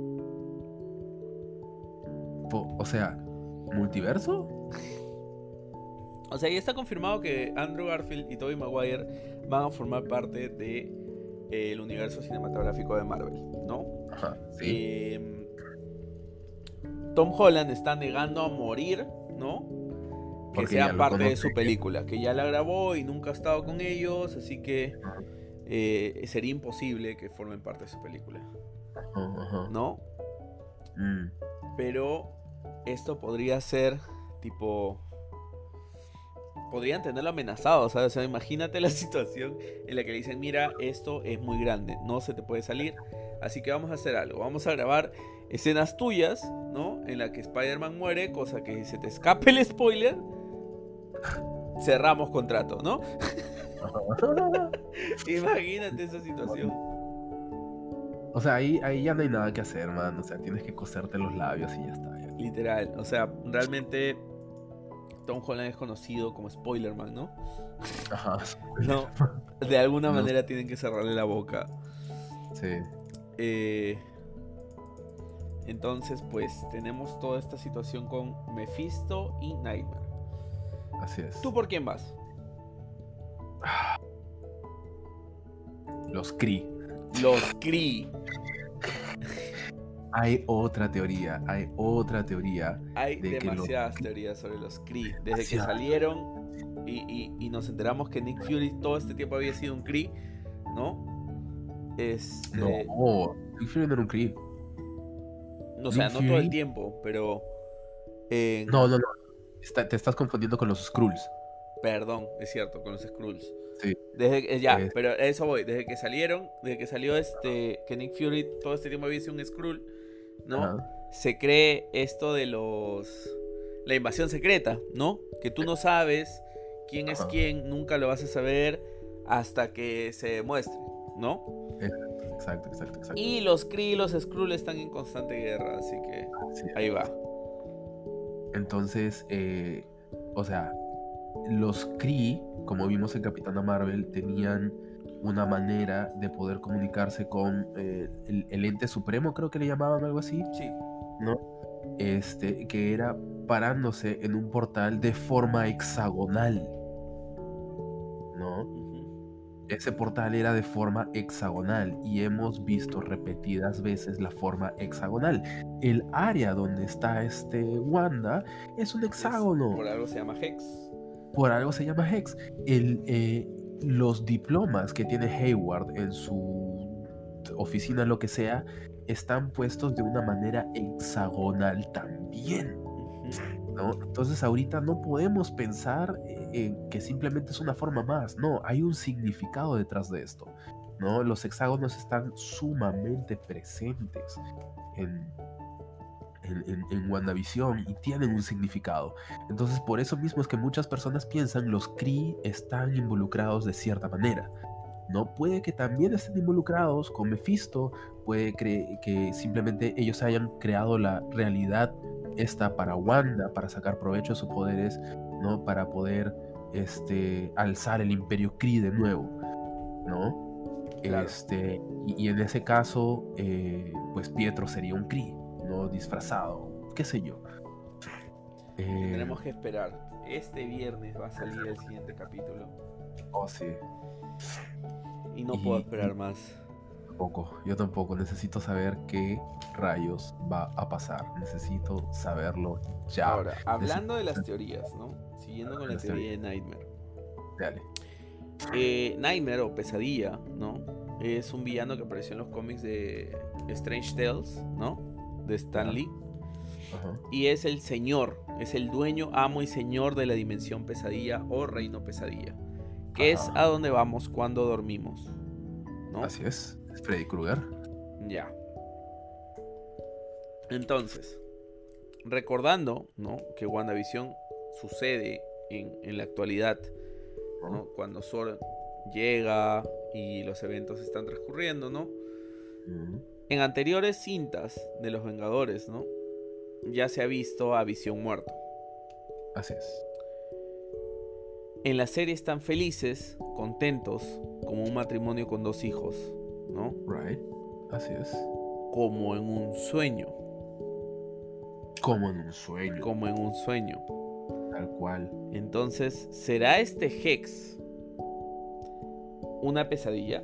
Po- O sea, ¿multiverso? O sea, ya está confirmado que Andrew Garfield y Tobey Maguire van a formar parte de eh, el universo cinematográfico de Marvel, ¿no? Ajá, sí. Eh, Tom Holland está negando a morir, ¿no? Que Porque ya sea lo parte de conoce. su película, que ya la grabó y nunca ha estado con ellos, así que Ajá, eh, sería imposible que formen parte de su película, ajá, ajá. ¿no? Mm, Pero esto podría ser tipo... Podrían tenerlo amenazado, ¿sabes? O sea, imagínate la situación en la que le dicen, mira, esto es muy grande, no se te puede salir, así que vamos a hacer algo, vamos a grabar escenas tuyas, ¿no? En la que Spider-Man muere, cosa que se te escape el spoiler, cerramos contrato, ¿no? ajá. Imagínate esa situación. O sea, ahí, ahí ya no hay nada que hacer, man. O sea, tienes que coserte los labios y ya está. Ya. Literal. O sea, realmente Tom Holland es conocido como Spoilerman, ¿no? Ajá. No, de alguna No, manera tienen que cerrarle la boca. sí, Eh, entonces, pues, tenemos toda esta situación con Mephisto y Nightmare. así es. ¿Tú por quién vas? Los Kree. Los Kree. Hay otra teoría, hay otra teoría Hay de que los... demasiadas teorías sobre los Kree. Desde que Demasiadas. salieron y, y- y nos enteramos que Nick Fury todo este tiempo había sido un Kree, ¿no? Este, No, Nick Fury no era un Kree. o sea, Nick no todo el Fury- tiempo, pero en- No, no, no. Está- te estás confundiendo con los Skrulls. Perdón, es cierto, con los Skrulls. Sí. Desde que- ya, Es- pero a eso voy. Desde que salieron, desde que salió este, que Nick Fury todo este tiempo había sido un Skrull, ¿no? Ajá. Se cree esto de los, la invasión secreta, ¿no? Que tú no sabes quién es Ajá. quién, nunca lo vas a saber hasta que se demuestre, ¿no? Exacto, exacto, exacto. Y los Kree y los Skrull están en constante guerra, así que Sí. ahí va. Entonces, eh, o sea, los Kree, como vimos en Capitana Marvel, tenían una manera de poder comunicarse con eh, el, el ente supremo, creo que le llamaban algo así, Sí. ¿no? Este, que era parándose en un portal de forma hexagonal, ¿no? Ujú. Ese portal era de forma hexagonal y hemos visto repetidas veces la forma hexagonal. El área donde está este Wanda es un Es- hexágono. por algo se llama Hex. Por algo se llama Hex. El, eh, los diplomas que tiene Hayward en su oficina, lo que sea, están puestos de una manera hexagonal también, Ujú. ¿no? Entonces ahorita no podemos pensar eh, en que simplemente es una forma más. No, hay un significado detrás de esto, ¿no? Los hexágonos están sumamente presentes en, en, en, en WandaVision y tienen un significado. Entonces por eso mismo es que muchas personas piensan los Kree están involucrados de cierta manera. No puede que también estén involucrados con Mephisto, puede cre- que simplemente ellos hayan creado la realidad esta para Wanda, para sacar provecho de sus poderes, ¿no? Para poder este, alzar el Imperio Kree de nuevo, ¿no? Claro. Este, y, y en ese caso, eh, pues Pietro sería un Kree, ¿no? Disfrazado, qué sé yo. Eh, Tendremos que esperar. Este viernes va a salir el siguiente capítulo. oh, sí. Y no Y- puedo esperar más. Tampoco, yo tampoco. Necesito saber qué rayos va a pasar. Necesito saberlo ya. Ahora, hablando de las Necesito- teorías, ¿no? Siguiendo con la Las teoría de Nightmare. Dale. Eh, Nightmare o Pesadilla, ¿no? Es un villano que apareció en los cómics de Strange Tales, ¿no? De Stan Ya. Lee. Ajá. Y es el señor, es el dueño, amo y señor de la dimensión pesadilla o reino pesadilla. Que es Ajá. a donde vamos cuando dormimos, ¿no? Así es. Freddy Krueger. Ya. Entonces, recordando, ¿no? Que WandaVision sucede en, en la actualidad, ¿no? Cuando Sword llega y los eventos están transcurriendo, ¿no? Ujú. En anteriores cintas de los Vengadores, ¿no? Ya se ha visto a Visión muerto. Así es. En la serie están felices, contentos, como un matrimonio con dos hijos, ¿no? Right. Así es. Como en un sueño, Como en un sueño. como en un sueño. Tal cual. Entonces, ¿será este Hex una pesadilla?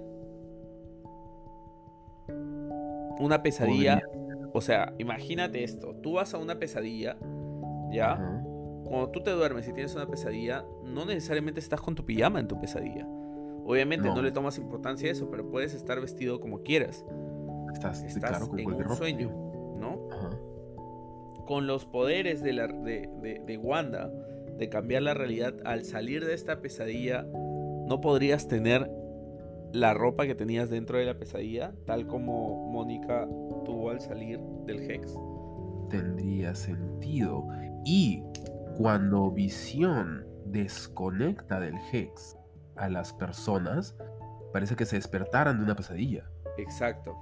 Una pesadilla, o sea, imagínate esto, tú vas a una pesadilla, ¿ya? Ajá. Cuando tú te duermes y tienes una pesadilla, no necesariamente estás con tu pijama en tu pesadilla. Obviamente no, No. le tomas importancia a eso, pero puedes estar vestido como quieras. Estás, Estás claro, con en cualquier un ropa. sueño, ¿no? Ajá. Con los poderes de, la, de, de, de Wanda, de cambiar la realidad, al salir de esta pesadilla, no podrías tener la ropa que tenías dentro de la pesadilla, tal como Mónica tuvo al salir del Hex. Tendría sentido. Y cuando Visión desconecta del Hex a las personas, parece que se despertaran de una pesadilla. Exacto.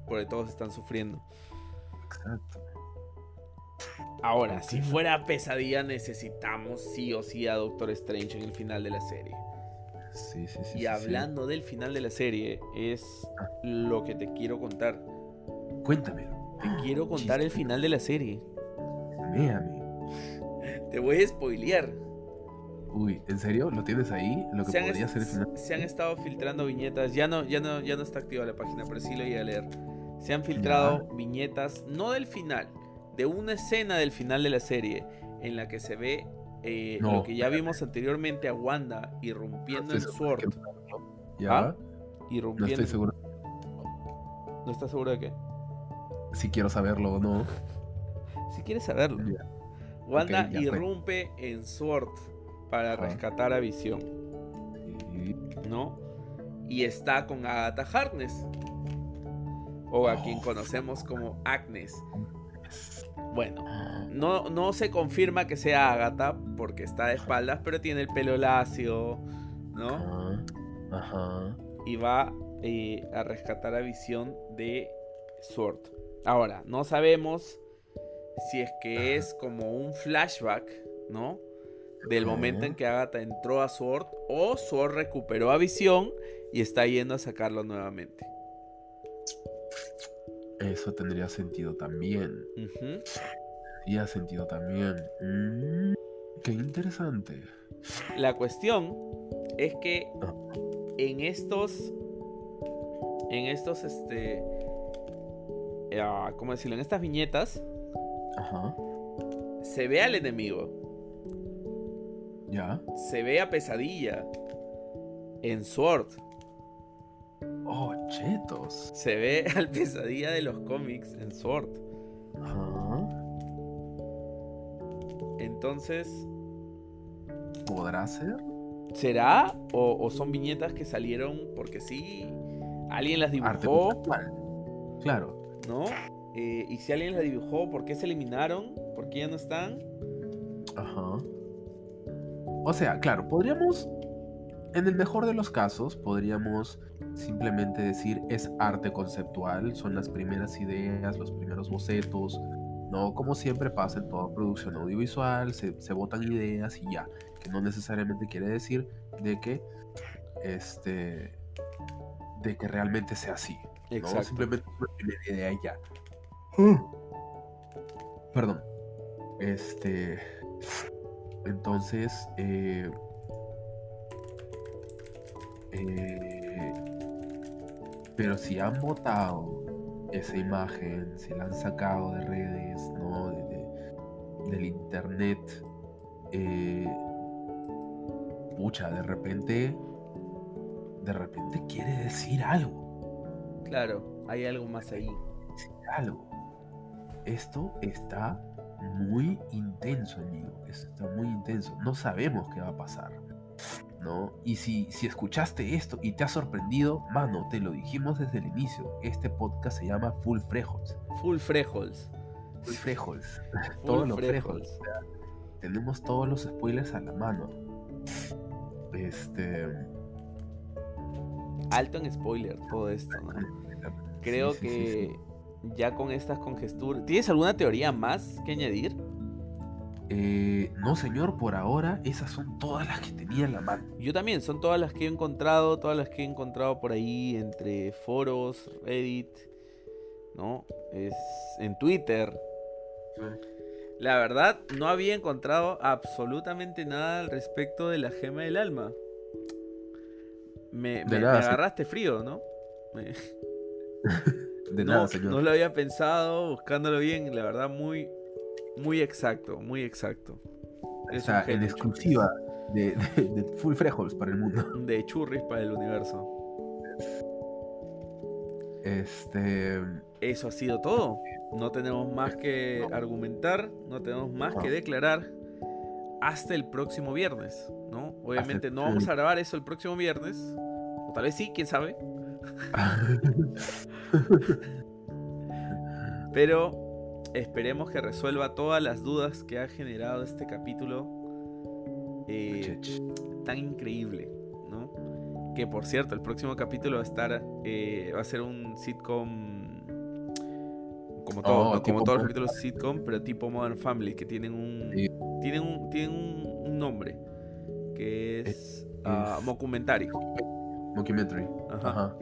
porque todos están sufriendo. Exacto. Ahora, Ok. si fuera pesadilla, necesitamos sí o sí a Doctor Strange en el final de la serie. Sí, sí, sí. Y sí, hablando del final de la serie, es Ah. lo que te quiero contar. sí. Cuéntamelo. Te quiero contar el final de la serie. Véame. Te voy a spoilear. Uy, ¿en serio? ¿Lo tienes ahí? Lo que Se han, podría es- ser el final. se han estado filtrando viñetas. Ya no, ya no, ya no está activa la página, pero sí lo iba a leer. Se han filtrado viñetas, no del final, de una escena del final de la serie, en la que se ve eh, No, lo que ya espérate. vimos anteriormente a Wanda irrumpiendo No en estoy seguro de Sword. que verlo. ¿Ya? ¿Ah? No Irrumpiendo. estoy seguro ¿No estás seguro de qué? si quiero saberlo o no. Si quieres saberlo. Ya. Wanda Ok, ya, irrumpe en Sword para Ajá. rescatar a Visión, Sí. ¿no? Y está con Agatha Harkness, o a quien Oh. conocemos como Agnes. Bueno, Ah, no, no se confirma que sea Agatha porque está de espaldas, pero tiene el pelo lacio, ¿no? Ajá. Ajá. Y va eh, a rescatar a Visión de Sword. Ahora, no sabemos si es que es como un flashback, ¿no? Del Ajá. momento en que Agatha entró a Sword, o Sword recuperó a Visión y está yendo a sacarlo nuevamente. Eso tendría sentido también. Ujú. Tendría sentido también. Mm, qué interesante. La cuestión es que Ah. en estos, en estos, este, ah, ¿cómo decirlo? En estas viñetas Ajá. se ve al enemigo, ¿Ya? se ve a Pesadilla en Sword, Oh, chetos. se ve al Pesadilla de los cómics en Sword. Ajá. Entonces, ¿Podrá ser? ¿será? ¿O, o son viñetas que salieron porque sí? ¿Alguien las Arte dibujó? conceptual. Claro. ¿No? Eh, y si alguien las dibujó, ¿por qué se eliminaron? ¿Por qué ya no están? Ajá. O sea, claro, podríamos, en el mejor de los casos, podríamos simplemente decir es arte conceptual, son las primeras ideas, los primeros bocetos, ¿no? Como siempre pasa en toda producción audiovisual, se, se botan ideas y ya, que no necesariamente quiere decir de que, este, de que realmente sea así, ¿no? Exacto. Simplemente una primera idea y ya. Perdón. Este... Entonces, eh, eh, pero si han botado esa imagen, si la han sacado de redes, ¿no? De, de- del internet, eh, pucha, de repente, de repente quiere decir algo, Claro, hay algo más ahí. decir algo. Esto está muy intenso, amigo. Esto está muy intenso. No sabemos qué va a pasar, ¿no? Y si, si escuchaste esto y te ha sorprendido, mano, te lo dijimos desde el inicio. Este podcast se llama Full Frejols. Full Frejols. Full Frejols. Full Todos los Frejols. Frejols. O sea, tenemos todos los spoilers a la mano. Este. Alto en spoiler todo esto, ¿no? Creo Sí, sí, sí, que sí. ya con estas conjeturas... ¿Tienes alguna teoría más que añadir? Eh, no, señor, por ahora esas son todas las que tenía en la mano. Yo también, son todas las que he encontrado, todas las que he encontrado por ahí entre foros, Reddit, ¿no? Es en Twitter. La verdad, no había encontrado absolutamente nada al respecto de la gema del alma. Me, De me- nada, me sí. agarraste frío, ¿no? Me- De no, nada, señor. no lo había pensado, buscándolo bien, la verdad, muy, muy exacto, muy exacto. Es Está un genio, en exclusiva de, de- de Full Frejols para el mundo. Churris. De churris para el universo. Este. Eso ha sido todo. No tenemos más que argumentar, no tenemos más que declarar hasta el próximo viernes, ¿no? Obviamente no vamos a grabar eso el próximo viernes, o tal vez sí, quién sabe. Pero esperemos que resuelva todas las dudas que ha generado este capítulo eh, tan increíble, ¿no? Que por cierto, el próximo capítulo va a estar, eh, va a ser un sitcom como todo, Oh, ¿no? Como tipo todos los Modern capítulos de sitcom, pero tipo Modern Family, que tienen un, Family, tienen un, tienen un, un nombre, que eh, es ah, es mockumentary. Mockumentary. Ajá. Ajá.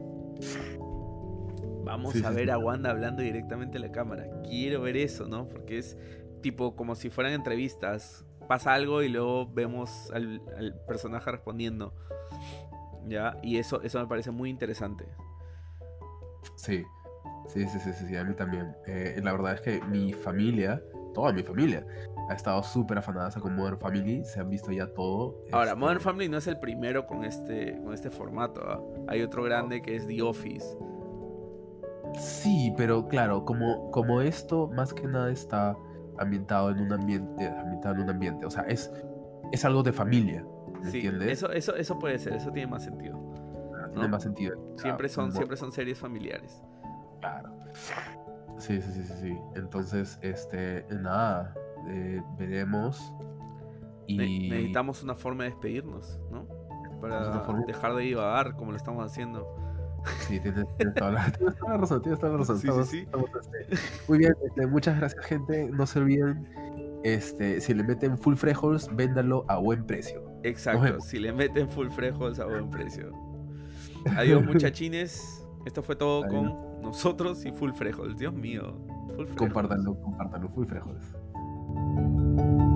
Sí, Vamos a sí, sí. ver a Wanda hablando directamente a la cámara. Quiero ver eso, ¿no? Porque es tipo como si fueran entrevistas. Pasa algo y luego vemos al, al personaje respondiendo. ¿Ya? Y eso, eso me parece muy interesante. Sí, sí, sí, sí, sí, sí, a mí también. Eh, la verdad es que mi familia, toda mi familia, ha estado súper afanada con Modern Family. Se han visto ya todo. Ahora, Modern Este, Family no es el primero con este, con este formato. ¿Ah? Hay otro grande que es The Office. sí, pero claro, como, como esto más que nada está ambientado en un ambiente, ambientado en un ambiente, o sea, es, es algo de familia, ¿me Sí, entiendes? eso, eso, eso puede ser, eso tiene más sentido, Ah, tiene ¿no? más sentido. Ah, Siempre son, mo- siempre son series familiares. claro. Sí, sí, sí, sí, sí. Entonces, este, nada, eh, veremos Ne- y necesitamos una forma de despedirnos, ¿no? vamos a otra Para forma. dejar de divagar como lo estamos haciendo. Sí, tienes, tienes toda la, tienes toda la razón, tienes toda la razón. Sí, sí, Estamos, sí. estamos, este, muy bien, este, muchas gracias, gente. No se olviden, este, si le meten full frijoles, véndalo a buen precio. Nos Exacto, vemos. si le meten full frejos a buen precio. Adiós, muchachines. Esto fue todo Adiós. con nosotros y full frejos. Dios mío, full frejos. Compártanlo, compártanlo, full frijoles.